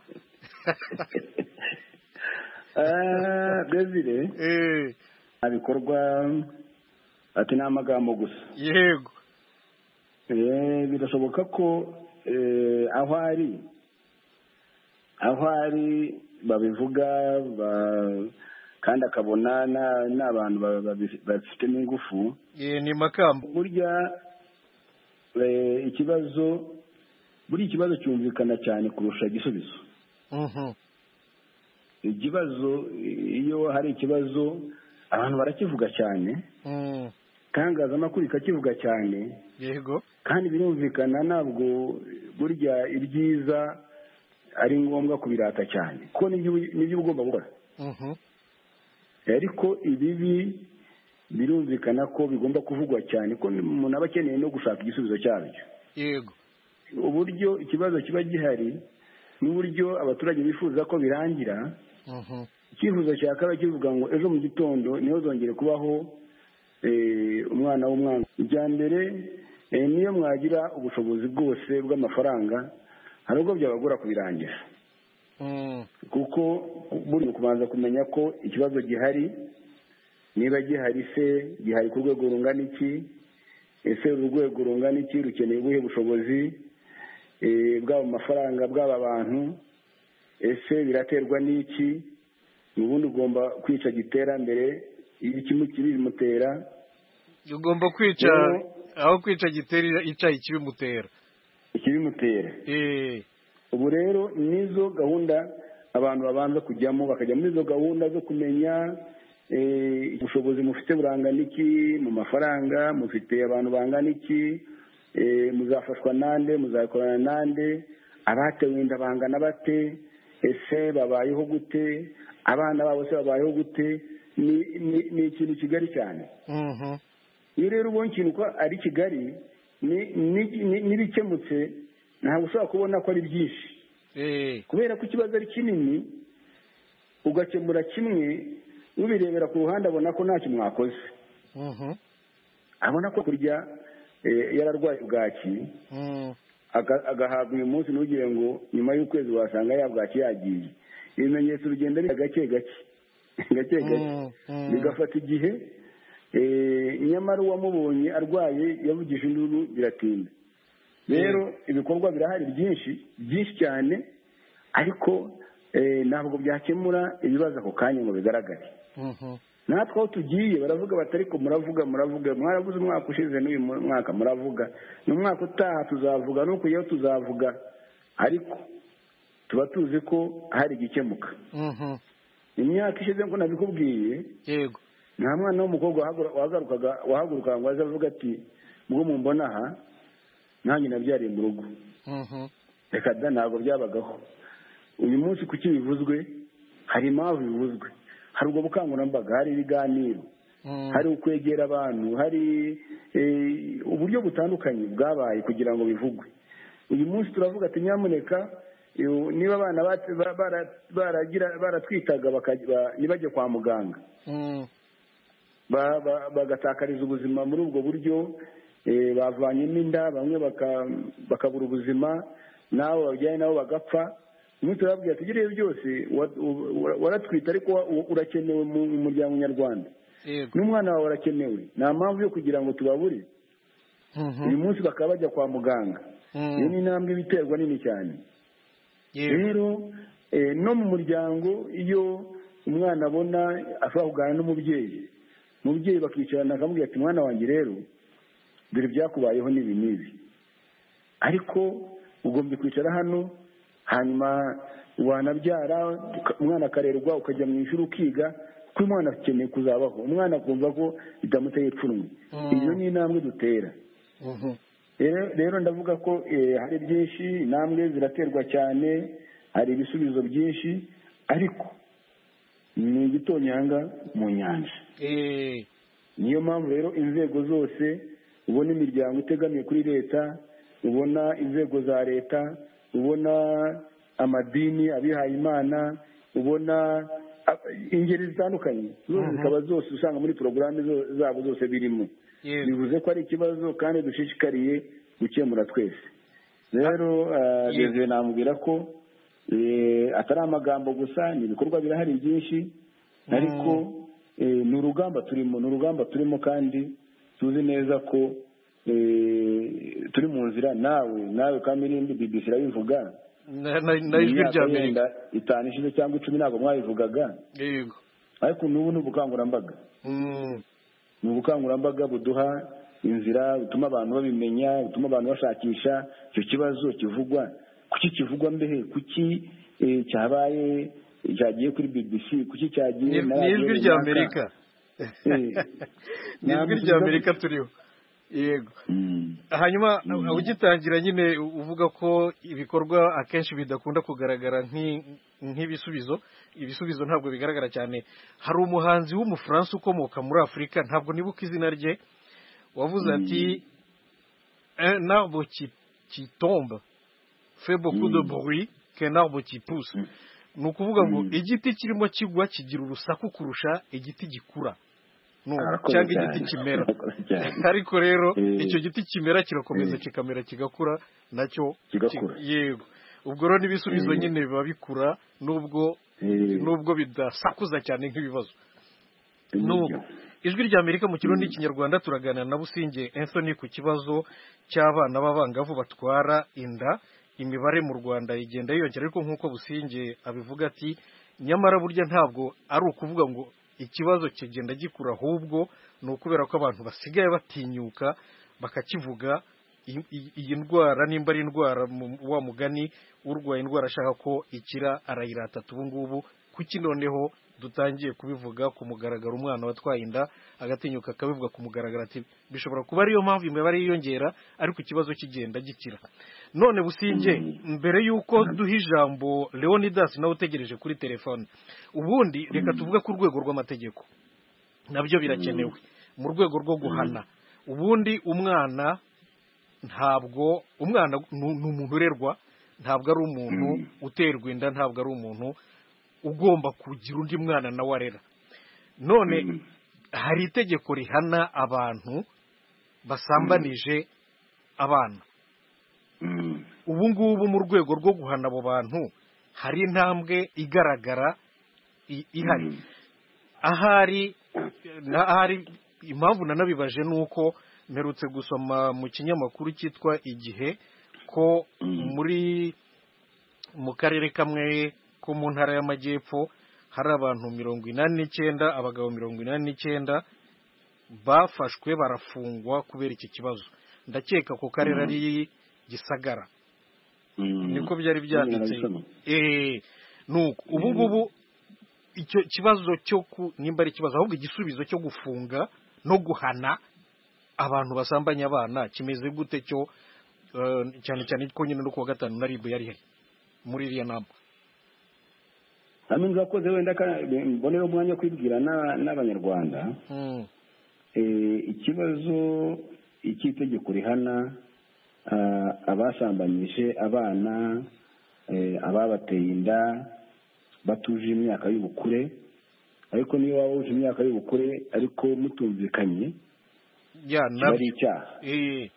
Desire abikorwa ati n'amagambo gusa yego birashoboka ko aho ari aho ari babivuga kandi akabona n'abantu bafite n'ingufu ni makamba burya ikibazo buri ikibazo cyumvikana cyane kurusha igisubizo ikibazo iyo hari ikibazo abantu barakivuga cyane itangazamakuru ikakivuga cyane yego kandi birumvikana ntabwo burya ibyiza ari ngombwa kubirata cyane kuko nibyo ugomba gukora ariko ibibi birumvikana ko bigomba kuvugwa cyane ko umuntu aba akeneye no gushaka igisubizo cyabyo yego uburyo ikibazo kiba gihari n'uburyo abaturage bifuza ko birangira icyifuzo cyakaba kivuga ngo ejo mu gitondo niho zongere kubaho umwana w'umwana ijya mbere niyo mwagira ubushobozi bwose bw'amafaranga hari ubwo byabagora kubirangira kuko buri kubanza kumenya ko ikibazo gihari niba gihari se gihari ku rwego rungana iki ese uru rwego rungana iki rukeneye ubuhe bushobozi bw'aba mafaranga bw'aba bantu ese biraterwa n'iki ubundi ugomba kwica gitera mbere iyo ikimu kibimutera ugomba kwica aho kwica gitera ica ikibimutera ikibimutera ubu rero nizo gahunda abantu babanza kujyamo bakajya muri izo gahunda zo kumenya ubushobozi mufite burangana iki mu mafaranga mufite abantu bangana iki muzafashwa nande muzakorana nande abatewe inda bangana bate ese babayeho gute abana babo se babayeho gute ni ikintu kigari cyane iyo rero ubonye ikintu ko ari kigali n'ibikemutse ntabwo ushobora kubona ko ari byinshi kubera ko ikibazo ari kinini ugakemura kimwe ubirebera ku ruhande abona ko ntacyo mwakoze abona ko kurya yararwaye bwaki agahabwa uyu munsi ntugire ngo nyuma y'ukwezi wasanga ya bwaki yagiye ibimenyetso bigenda biba gake gake gake gake bigafata igihe nyamara uwamubonye arwaye yavugije induru biratinda rero ibikorwa birahari byinshi byinshi cyane ariko ntabwo byakemura ibibazo ako kanya ngo bigaragare. natwe aho tugiye baravuga bati ariko muravuga muravuga mwaravuze umwaka ushize n'uyu mwaka muravuga n'umwaka utaha tuzavuga no kujyaho tuzavuga, ariko tuba tuzi ko hari igikemuka. Imyaka ishize ngo nabikubwiye, yego, nta mwana w'umukobwa wahagarukaga wahaguruka ngo aze avuga ati ubwo mumbona aha nanjye nabyariye mu rugo. Reka da, ntabwo byabagaho. Uyu munsi kuki bivuzwe? Hari impamvu bivuzwe. Hari ubwo bukangurambaga, hari ibiganiro, hari ukwegera abantu, hari uburyo butandukanye bwabaye kugira ngo bivugwe. Uyu munsi turavuga ati nyamuneka niba abana baratwitaga ntibajye kwa muganga, bagatakariza ubuzima muri ubwo buryo, bavanyemo inda, bamwe bakabura ubuzima, nabo babyaye nabo bagapfa. Umunsi turababwira ati ibyo byose waratwita ariko urakenewe mu muryango nyarwanda, n'umwana wawe urakenewe, nta mpamvu yo kugira ngo tubabure. Uyu munsi bakaba bajya kwa muganga. Iyo ni intambwe biterwa nini cyane. Rero no mu muryango iyo umwana abona ashobora kuganira n'umubyeyi, umubyeyi bakicarana akamubwira ati mwana wanjye rero dore byakubayeho n'ibi n'ibi, ariko ugombye kwicara hano, hanyuma wanabyara umwana akarerwa, ukajya mu ishuri ukiga, kuko umwana akeneye kuzabaho, umwana akumva ko bitamuteye ipfunwe. Iyo ni intambwe dutera. Rero ndavuga ko hari byinshi, intambwe ziraterwa cyane, hari ibisubizo byinshi, ariko ni igitonyanga mu nyanja. Niyo mpamvu rero inzego zose ubona, imiryango itegamiye kuri leta, ubona inzego za leta, ubona amadini, abihaye Imana, ubona ingeri zitandukanye zose, zikaba zose usanga muri porogaramu zabo zose birimo. Bivuze ko ari ikibazo kandi dushishikariye gukemura twese. Rero Desire namubwira ko atari amagambo gusa, ni ibikorwa birahari byinshi, ariko ni urugamba turimo, ni urugamba turimo kandi tuzi neza ko turi mu nzira. nawe nawe Kamirindi, B B C irabivuga, na ijwi rya Amerika itanu ishize cyangwa icumi ntabwo mwabivugaga, yego, ariko n'ubu ni ubukangurambaga. Ni ubukangurambaga buduha inzira, butuma abantu babimenya, butuma abantu bashakisha icyo kibazo kivugwa. Kuki kivugwa mbehe? Kuki cyabaye cyagiye kuri B B C? Kuki cyagiye na ijwi rya Amerika? Ni ijwi rya Amerika turiho. Yego. Hanyuma ugitangira nyine uvuga ko ibikorwa akenshi bidakunda kugaragara nk'ibisubizo. Ibisubizo ntabwo bigaragara cyane. Hari umuhanzi w'umufaransa ukomoka muri Afurika, ntabwo nibuka izina rye, wavuze ati un arbre qui tombe fait beaucoup de bruit qu'un arbre qui pousse. Ni ukuvuga ngo igiti kirimo kigwa kigira urusaku kurusha igiti gikura cyangwa igiti kimera. Ariko rero icyo giti kimera kirakomeza kikamera kigakura nacyo. Yego, ubwo rero n'ibisubizo nyine biba bikura nubwo nubwo bidasakuza cyane nk'ibibazo. Nuko ijwi rya Amerika mu kirundi n'ikinyarwanda turaganira na Businge Anthony ku kibazo cy'abana b'abangavu batwara inda. Imibare mu Rwanda igenda yiyongera, ariko nk'uko Businge abivuga ati nyamara burya ntabwo ari ukuvuga ngo ikibazo kigenda gikura, ahubwo ni ukubera ko abantu basigaye batinyuka bakakivuga. Iyi ndwara nimba ari indwara, wa mugani urwaye indwara ashaka ko ikira arayirata. Ubu ngubu kuki noneho dutangiye kubivuga ku mugaragaro? Umwana watwaye inda agatinyuka akabivuga ku mugaragaro, ati bishobora kuba ariyo mpamvu imibare yiyongera, ariko ikibazo kigenda gikira. None Businge, mbere y'uko duha ijambo Leonidas nawe utegereje kuri telefone, ubundi reka tuvuge ku rwego rw'amategeko nabyo birakenewe, mu rwego rwo guhana. Ubundi umwana ntabwo umwana ni umuntu urerwa, ntabwo ari umuntu uterwa inda, ntabwo ari umuntu ugomba kugira undi mwana nawe arera. None hari itegeko rihana abantu basambanije abana. Ubu ngubu mu rwego rwo guhana abo bantu hari intambwe igaragara ihari. Ahari ahari impamvu nanabibaje nuko mperutse gusoma mu kinyamakuru cyitwa Igihe ko muri mu karere kamwe ko mu ntara y'amajyepfo hari abantu mirongo inani n'icyenda abagabo mirongo inani n'icyenda bafashwe barafungwa kubera iki kibazo. Ndakeka ko karere ari Gisagara niko byari byanditse. Eh, nuko ubu ngubu icyo kibazo cyo nimba ari ikibazo ahubwo igisubizo cyo gufunga no guhana abantu basambanya abana kimeze gute cyo uh, cyane cyane ko nyine no kuwa gatanu na ribu yari muri iriya nama. Hamwe ngakoze wenda mbonera umwanya kwibwira n'abanyarwanda mm. eh, ikibazo ikitegeko rihana uh, abasambanyije abana eh, ababateye inda batuje imyaka y'ubukure, ariko niyo waba uje imyaka y'ubukure ariko mutumvikanye ya nari icyaha. eh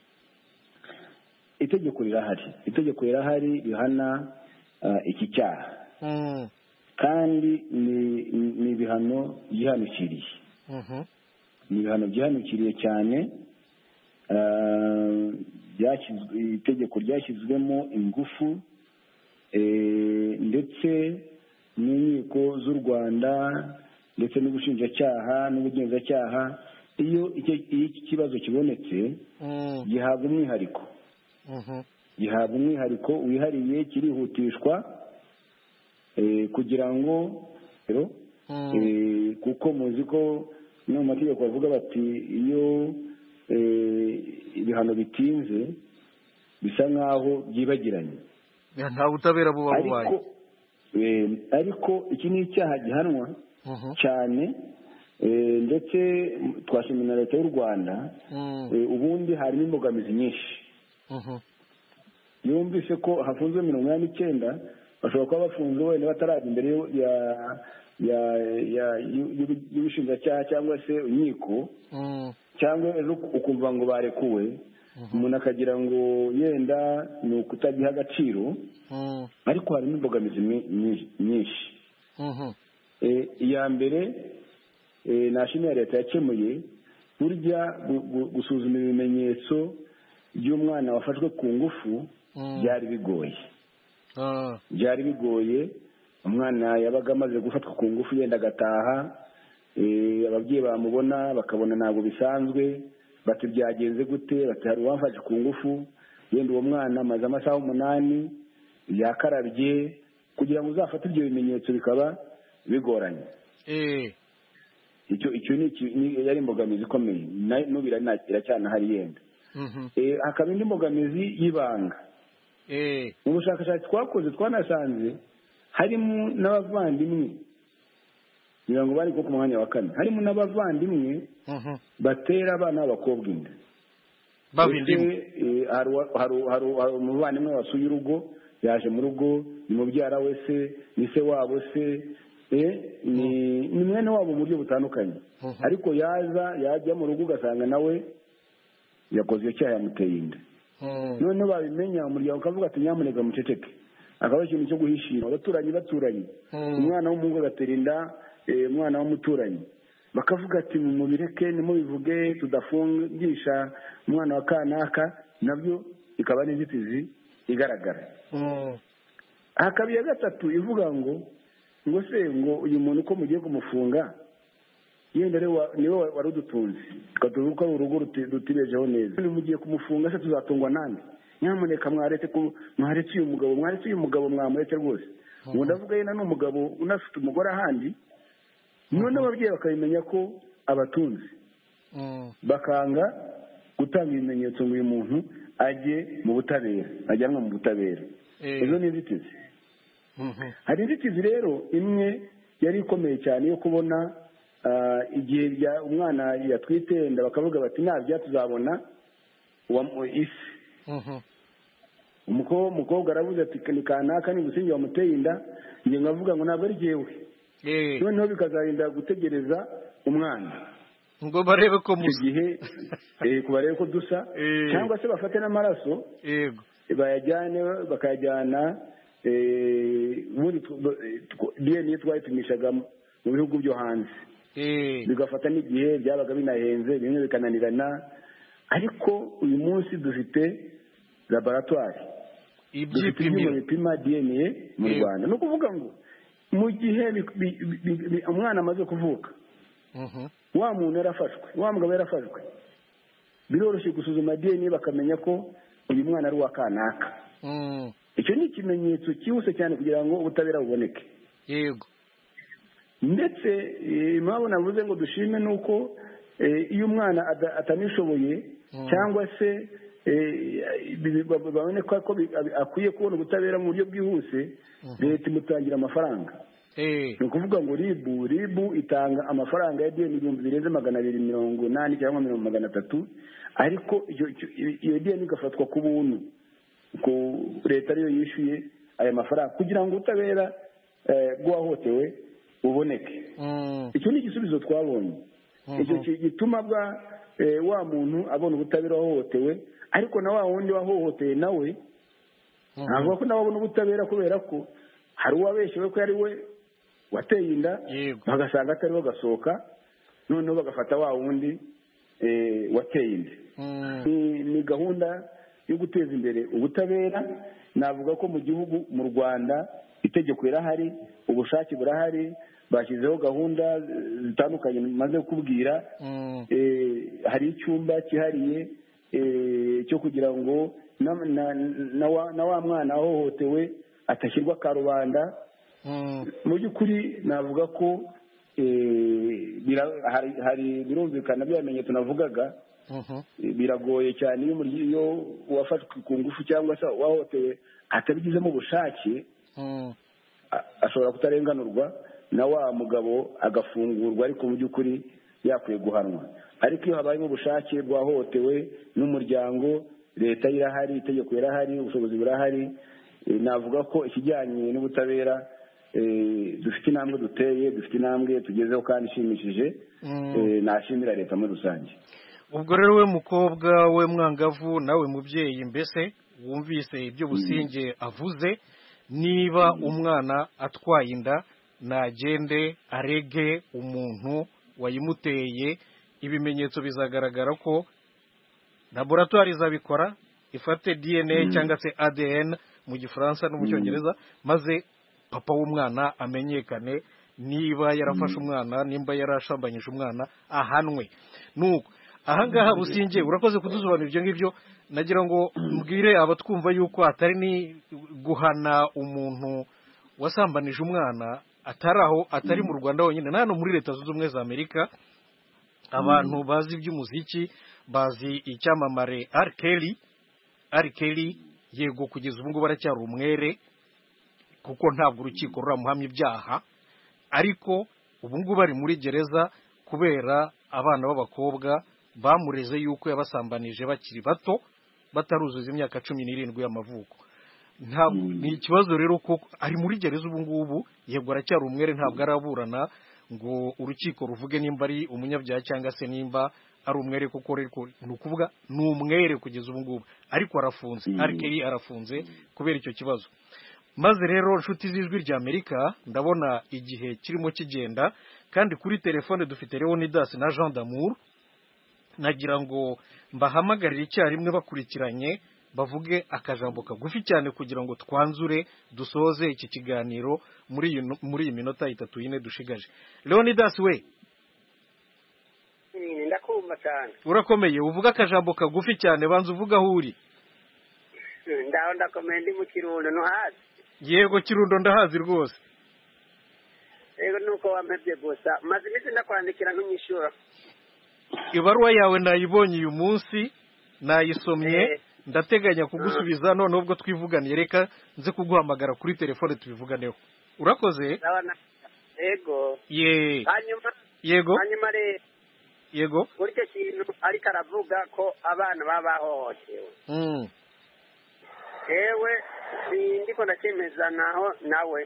itegeko rirahari itegeko rirahari rihana uh, iki cyaha mm. kandi ni ni ibihano byihanukiriye mhm ni ibihano byihanukiriye cyane. uh, byashyizwe itegeko ryashyizwemo ingufu eh, ndetse n'inkiko z'u Rwanda ndetse n'ubushinjacyaha n'ubugenzacyaha iyo iki kibazo kibonetse mm. gihabwa umwihariko mhm gihabwa umwihariko wihariye kirihutishwa eh, kugira ngo rero mm. eh, kuko muzi ko no mu mategeko bavuga bati iyo eh, ibihano bitinze bisa nkaho byibagiranye nta butabera buba bubaye. ariko eh, ariko iki ni icyaha gihanwa mhm cyane eh, ndetse twashimira na leta y'u Rwanda mm. eh, ubundi harimo imbogamizi nyinshi. mhm yumvise ko hafunzwe mirongo inani n'icyenda bashobora kuba bafunzwe wenda batarajya imbere ya ya ya y'ubushinjacyaha cyangwa se inkiko mm. cyangwa ejo ukumva ngo barekuwe umuntu akagira ngo yenda ni ukutagiha agaciro mm. ariko harimo imbogamizi nyinshi. mhm eh, iya mbere eh, nashimira leta yakemuye burya gusuzuma ibimenyetso by'umwana wafashwe ku ngufu byari bigoye byari bigoye umwana yabaga amaze gufatwa ku ngufu yenda agataha ababyeyi bamubona bakabona ntabwo bisanzwe bati byagenze gute bati hari uwamfashe ku ngufu yenda uwo mwana amaze amasaha umunani yakarabye kugira ngo uzafate ibyo bimenyetso bikaba bigoranye. icyo icyo ni yari imbogamizi ikomeye n'ubira iracyana hari yenda hakaba indi mbogamizi y'ibanga. mu bushakashatsi twakoze twanasanze harimo n'abavandimwe kugira ngo bari ko ku mwanya wa kane harimo n'abavandimwe batera abana b'abakobwa inda. hari umuvandimwe wasuye urugo yaje mu rugo ni mubyara we se ni se wabo se ni mwene wabo mu buryo butandukanye ariko yaza yajya mu rugo ugasanga nawe yakoze icyo cyaha yamuteye inda. noneho babimenya umuryango ukavuga ati nyamuneka muceceke akaba ikintu cyo guhishira abaturanyi baturanye umwana w'umuhungu agatera inda umwana w'umuturanyi bakavuga ati mubireke nimubivuge tudafungisha umwana wa kanaka nabyo ikaba n'inzitizi igaragara. hakaba iya gatatu ivuga ngo ngo se ngo uyu muntu uko mugiye kumufunga yenda niwe wari udutunze tukavuga ko ari urugo rutibejeho neza mugiye kumufunga se tuzatungwa nande nyamuneka mwaretse mwaretse uyu mugabo mwaretse uyu mugabo mwamuretse rwose ngo ndavuga yenda n'umugabo unafite umugore ahandi none ababyeyi bakabimenya ko abatunze bakanga gutanga ibimenyetso ngo uyu muntu ajye mu butabera ajyanwa mu butabera. izo ni inzitizi. hari inzitizi rero imwe yari ikomeye cyane yo kubona igihe umwana yatwite yenda bakavuga bati ntabyo tuzabona isi. umukobwa aravuze ati ni kanaka ni gusinge wamuteye inda njye nkavuga ngo ntabwo ari jyewe noneho bikazarinda gutegereza umwana ngo barebe ko musa igihe barebe ko dusa cyangwa se bafate n'amaraso bayajyane bakayajyana D N A twayipimishaga mu bihugu byo hanze bigafata n'igihe byabaga binahenze bimwe bikananirana ariko uyu munsi dufite laboratwari ibyipimiro ibyuma bipima D N A mu Rwanda no kuvuga ngo mu gihe umwana amaze kuvuka wa muntu yarafashwe wa mugabo yarafashwe biroroshye gusuzuma D N A bakamenya ko uyu mwana ari uwa kanaka. Icyo ni ikimenyetso cyihuse cyane kugira ngo ubutabera buboneke. Yego. Ndetse impamvu navuze ngo dushime nuko iyo umwana atanishoboye cyangwa se baboneka ko akwiye kubona ubutabera mu buryo bwihuse, leta imutangira amafaranga. Ni ukuvuga ngo ribu ribu itanga amafaranga ya D N A ibihumbi birenze magana abiri mirongo inani cyangwa mirongo magana atatu, ariko iyo D N A igafatwa ku buntu, ko leta ariyo yishyuye aya mafaranga kugira ngo ubutabera bw'uwahohotewe buboneke. Icyo ni igisubizo twabonye, icyo gituma bwa wa muntu abona ubutabera wahohotewe, ariko na wa wundi wahohoteye nawe ntabwo ko nawe abona ubutabera, kubera ko hari uwabeshewe ko ari we wateye inda bagasanga atari we gasohoka, noneho bagafata wa wundi wateye inda. Ni gahunda yo guteza imbere ubutabera. Navuga ko mu gihugu mu Rwanda itegeko rirahari, ubushake burahari, bashyizeho gahunda zitandukanye maze kubwira. Hari icyumba cyihariye cyo kugira ngo na wa mwana wahohotewe atashyirwa karubanda. Mu by'ukuri navuga ko hari birumvikana byamenye tunavugaga, biragoye cyane iyo wafashwe ku ngufu cyangwa se wahohotewe atabigizemo ubushake, ashobora kutarenganurwa na wa mugabo agafungurwa, ariko mu by'ukuri yakwiye guhanwa. Ariko iyo habayemo ubushake bwahohotewe n'umuryango, leta irahari, itegeko rirahari, ubushobozi burahari, navuga ko ikijyanye n'ubutabera dufite intambwe duteye, dufite intambwe tugezeho kandi ishimishije. Nashimira leta muri rusange. Ubwo rero we mukobwa we mwangavu, nawe mubyeyi, mbese wumvise ibyo Businge avuze, niba umwana atwaye inda nagende arege umuntu wayimuteye, ibimenyetso bizagaragara ko laboratoire izabikora, ifate D N A cyangwa se A D N mu Gifaransa no mu Cyongereza, maze papa w'umwana amenyekane, niba yarafashe umwana, nimba yarashambanyije umwana, ahanwe. Nuko ahangaha Businge urakoze kudusobanurira ibyo ngibyo. Nagira ngo mbwire abatwumva yuko atari ni guhana umuntu wasambanije umwana, atari aho, atari mu Rwanda honyine, nano muri Leta Zunze Ubumwe za Amerika abantu bazi iby'umuziki bazi icyamamare R Kelly. R Kelly yego kugeza ubu ngubu aracyari umwere kuko ntabwo urukiko ruramuhamya ibyaha, ariko ubu ngubu ari muri gereza kubera abana b'abakobwa bamureze yuko yabasambanije bakiri bato, bataruzuza imyaka cumi n'irindwi y'amavuko. Ni ikibazo rero ko ari muri gereza ubu ngubu, yego aracyari umwere, ntabwo araburana ngo urukiko ruvuge nimba ari umunyabyaha cyangwa se nimba ari umwere, kuko ni ukuvuga ni umwere kugeza ubu ngubu, ariko arafunze. R Kelly arafunze kubera icyo kibazo. Maze rero nshuti z'Ijwi rya Amerika, ndabona igihe kirimo kigenda, kandi kuri telefone dufite Leonidas na Jean d'Amour. Nagira ngo mbahamagarire icyarimwe bakurikiranye, bavuge akajambo kagufi cyane kugira ngo twanzure dusoze iki kiganiro muri muri iyi minota itatu yine dushigaje. Leonidas we, ndakumva cyane. Urakomeye, uvuga akajambo kagufi cyane, banza uvuga aho uri. Ndaho ndakomeye, ndi mu Kirundo, no hazi. Yego Kirundo ndahazi rwose. Yego nuko wampebye gusa, maze iminsi ndakwandikira nk'unyishura. Ibaruwa yawe nayibonye uyu munsi, nayisomye, ndateganya kugusubiza none ubwo twivuganiye, reka nze kuguhamagara kuri telefone tubivuganeho. Urakoze? Yego. Ye. Hanyuma yego. Hanyuma re Yego. Urike kintu ariko aravuga ko abana babahohotewe. Mm. Ewe sindiko ndakemeza naho nawe.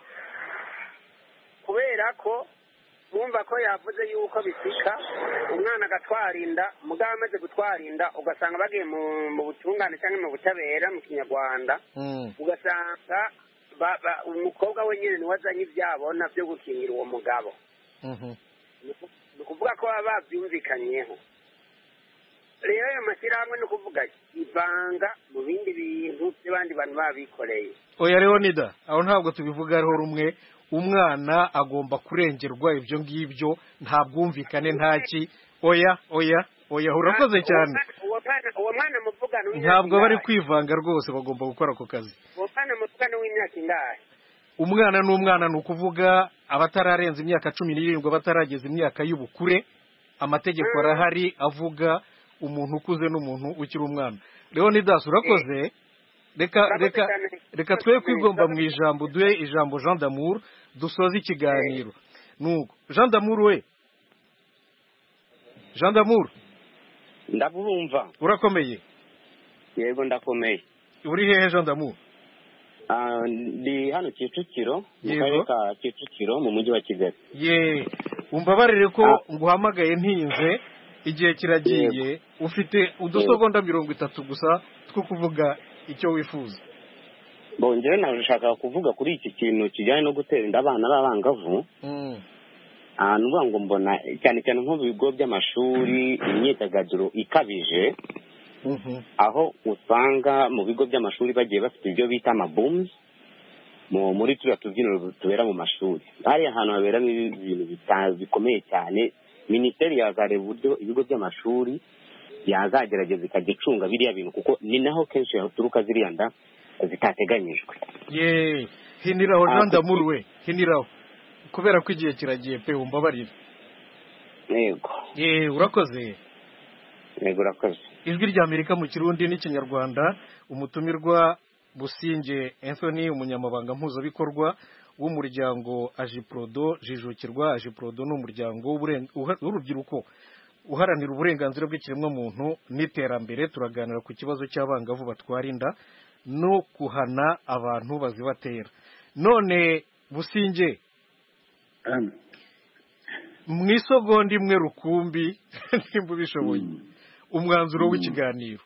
Kubera ko mwumva ko yavuze yuko bisika umwana agatwara inda, mugabo amaze gutwara inda ugasanga bagiye mu butungane cyangwa mu butabera mu Kinyarwanda, ugasanga umukobwa wenyine niwe azanye ibyabona byo gukingira uwo mugabo. Ni ukuvuga ko baba babyumvikanyeho. rero ayo mashyirahamwe ni ukuvuga ivanga mu bindi bintu by'abandi bantu babikoreye. Oya Leonida, aho ntabwo tubivugaho rumwe. Umwana agomba kurengerwa, ibyo ngibyo nta bwumvikane ntaki. Oya oya oya urakoze cyane. Uwo mwana muvugana ntabwo bari kwivanga rwose, bagomba gukora ako kazi. Uwo mwana muvugana w'imyaka ingahe? Umwana n'umwana ni ukuvuga abatararenza imyaka cumi n'irindwi, abatarageza imyaka y'ubukure. Amategeko arahari avuga umuntu ukuze n'umuntu ukiri umwana. Leonidas urakoze. Reka reka reka twe kwigomba mu ijambo, duhe ijambo Jean d'Amour dusoza ikiganiro. Nuko Jean d'Amour we. Jean d'Amour. Ndabumva. Urakomeye? Yego ndakomeye. Uri hehe Jean d'Amour? Ah, ndi hano Kicukiro, mu karere ka Kicukiro mu mujyi wa Kigali. Ye, umbabarire ko nguhamagaye ntinze, igihe kiragiye, ufite udusogonda mirongo itatu gusa two kuvuga icyo wifuza. Bongere nashaka kuvuga kuri iki kintu kijyanye no gutera inda abana b'abangavu. Mm. Ah, nuvuga ngo mbona cyane cyane nko bigo by'amashuri imyidagaduro ikabije. Mhm. Aho usanga mu bigo by'amashuri bagiye bafite ibyo bita amabooms mu muri turiya tubyiniro tubera mu mashuri. Hari ahantu habera ibintu bikomeye cyane. Minisiteri yazareba uburyo ibigo by'amashuri yazagerageza ikagicunga biriya bintu, kuko ni naho kenshi haturuka ziriya nda zitateganyijwe. Ye, hiniraho Jean d'Amour we, hiniraho. Kubera ko igihe kiragiye pe, umbabarire. Yego. Ye, urakoze. Yego urakoze. Ijwi rya Amerika mu Kirundi n'Ikinyarwanda, umutumirwa Businge Anthony, umunyamabanga mpuzabikorwa w'umuryango Ajiprodo, jijukirwa Ajiprodo n'umuryango w'urubyiruko uharanira uburenganzira bw'ikiremwa muntu n'iterambere. Turaganira ku kibazo cy'abangavu batwara inda no kuhana abantu bazibatera. None Businge, mu isogonda imwe rukumbi nimba ubishoboye, umwanzuro w'ikiganiro.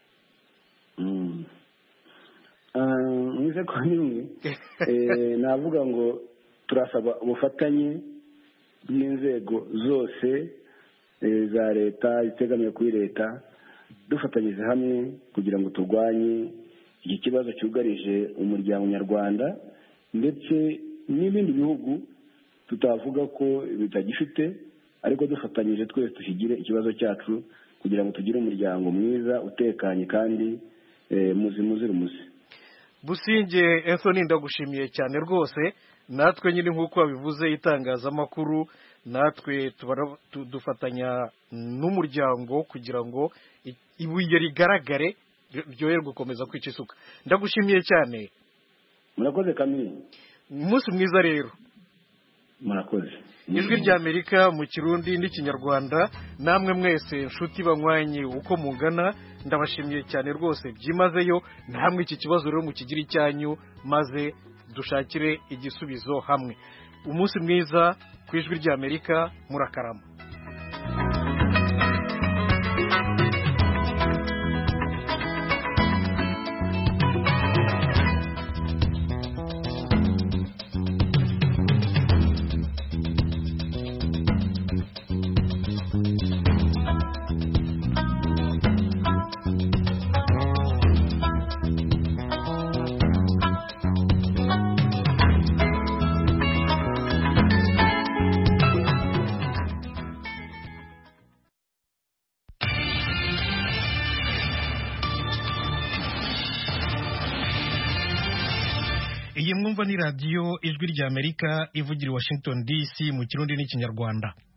mu isegonda imwe navuga ngo turasaba ubufatanye bw'inzego zose za leta zitegamiye kuri leta, dufatanyije hamwe kugira ngo turwanye iki kibazo cyugarije umuryango nyarwanda ndetse n'ibindi bihugu tutavuga ko bitagifite, ariko dufatanyije twese tukigire ikibazo cyacu kugira ngo tugire umuryango mwiza utekanye kandi muzima uzira umuze. Businge Anthony, ndagushimiye cyane rwose. Natwe nyine nk'uko wabivuze, itangazamakuru natwe dufatanya n'umuryango kugira ngo ibuye rigaragare ryoye gukomeza kwica isuka. Ndagushimiye cyane. Murakoze Kamini. Umunsi mwiza rero. Murakoze. Ijwi rya Amerika mu Kirundi n'Ikinyarwanda, namwe mwese nshuti banywanyi uko mungana, ndabashimiye cyane rwose byimazeyo. Namwe iki kibazo rero mukigira icyanyu maze dushakire igisubizo hamwe. Umunsi mwiza ku Ijwi rya Amerika, murakarama. Iyi mwumva ni radio Ijwi rya Amerika ivugira i Washington D C mu Kirundi n'Ikinyarwanda.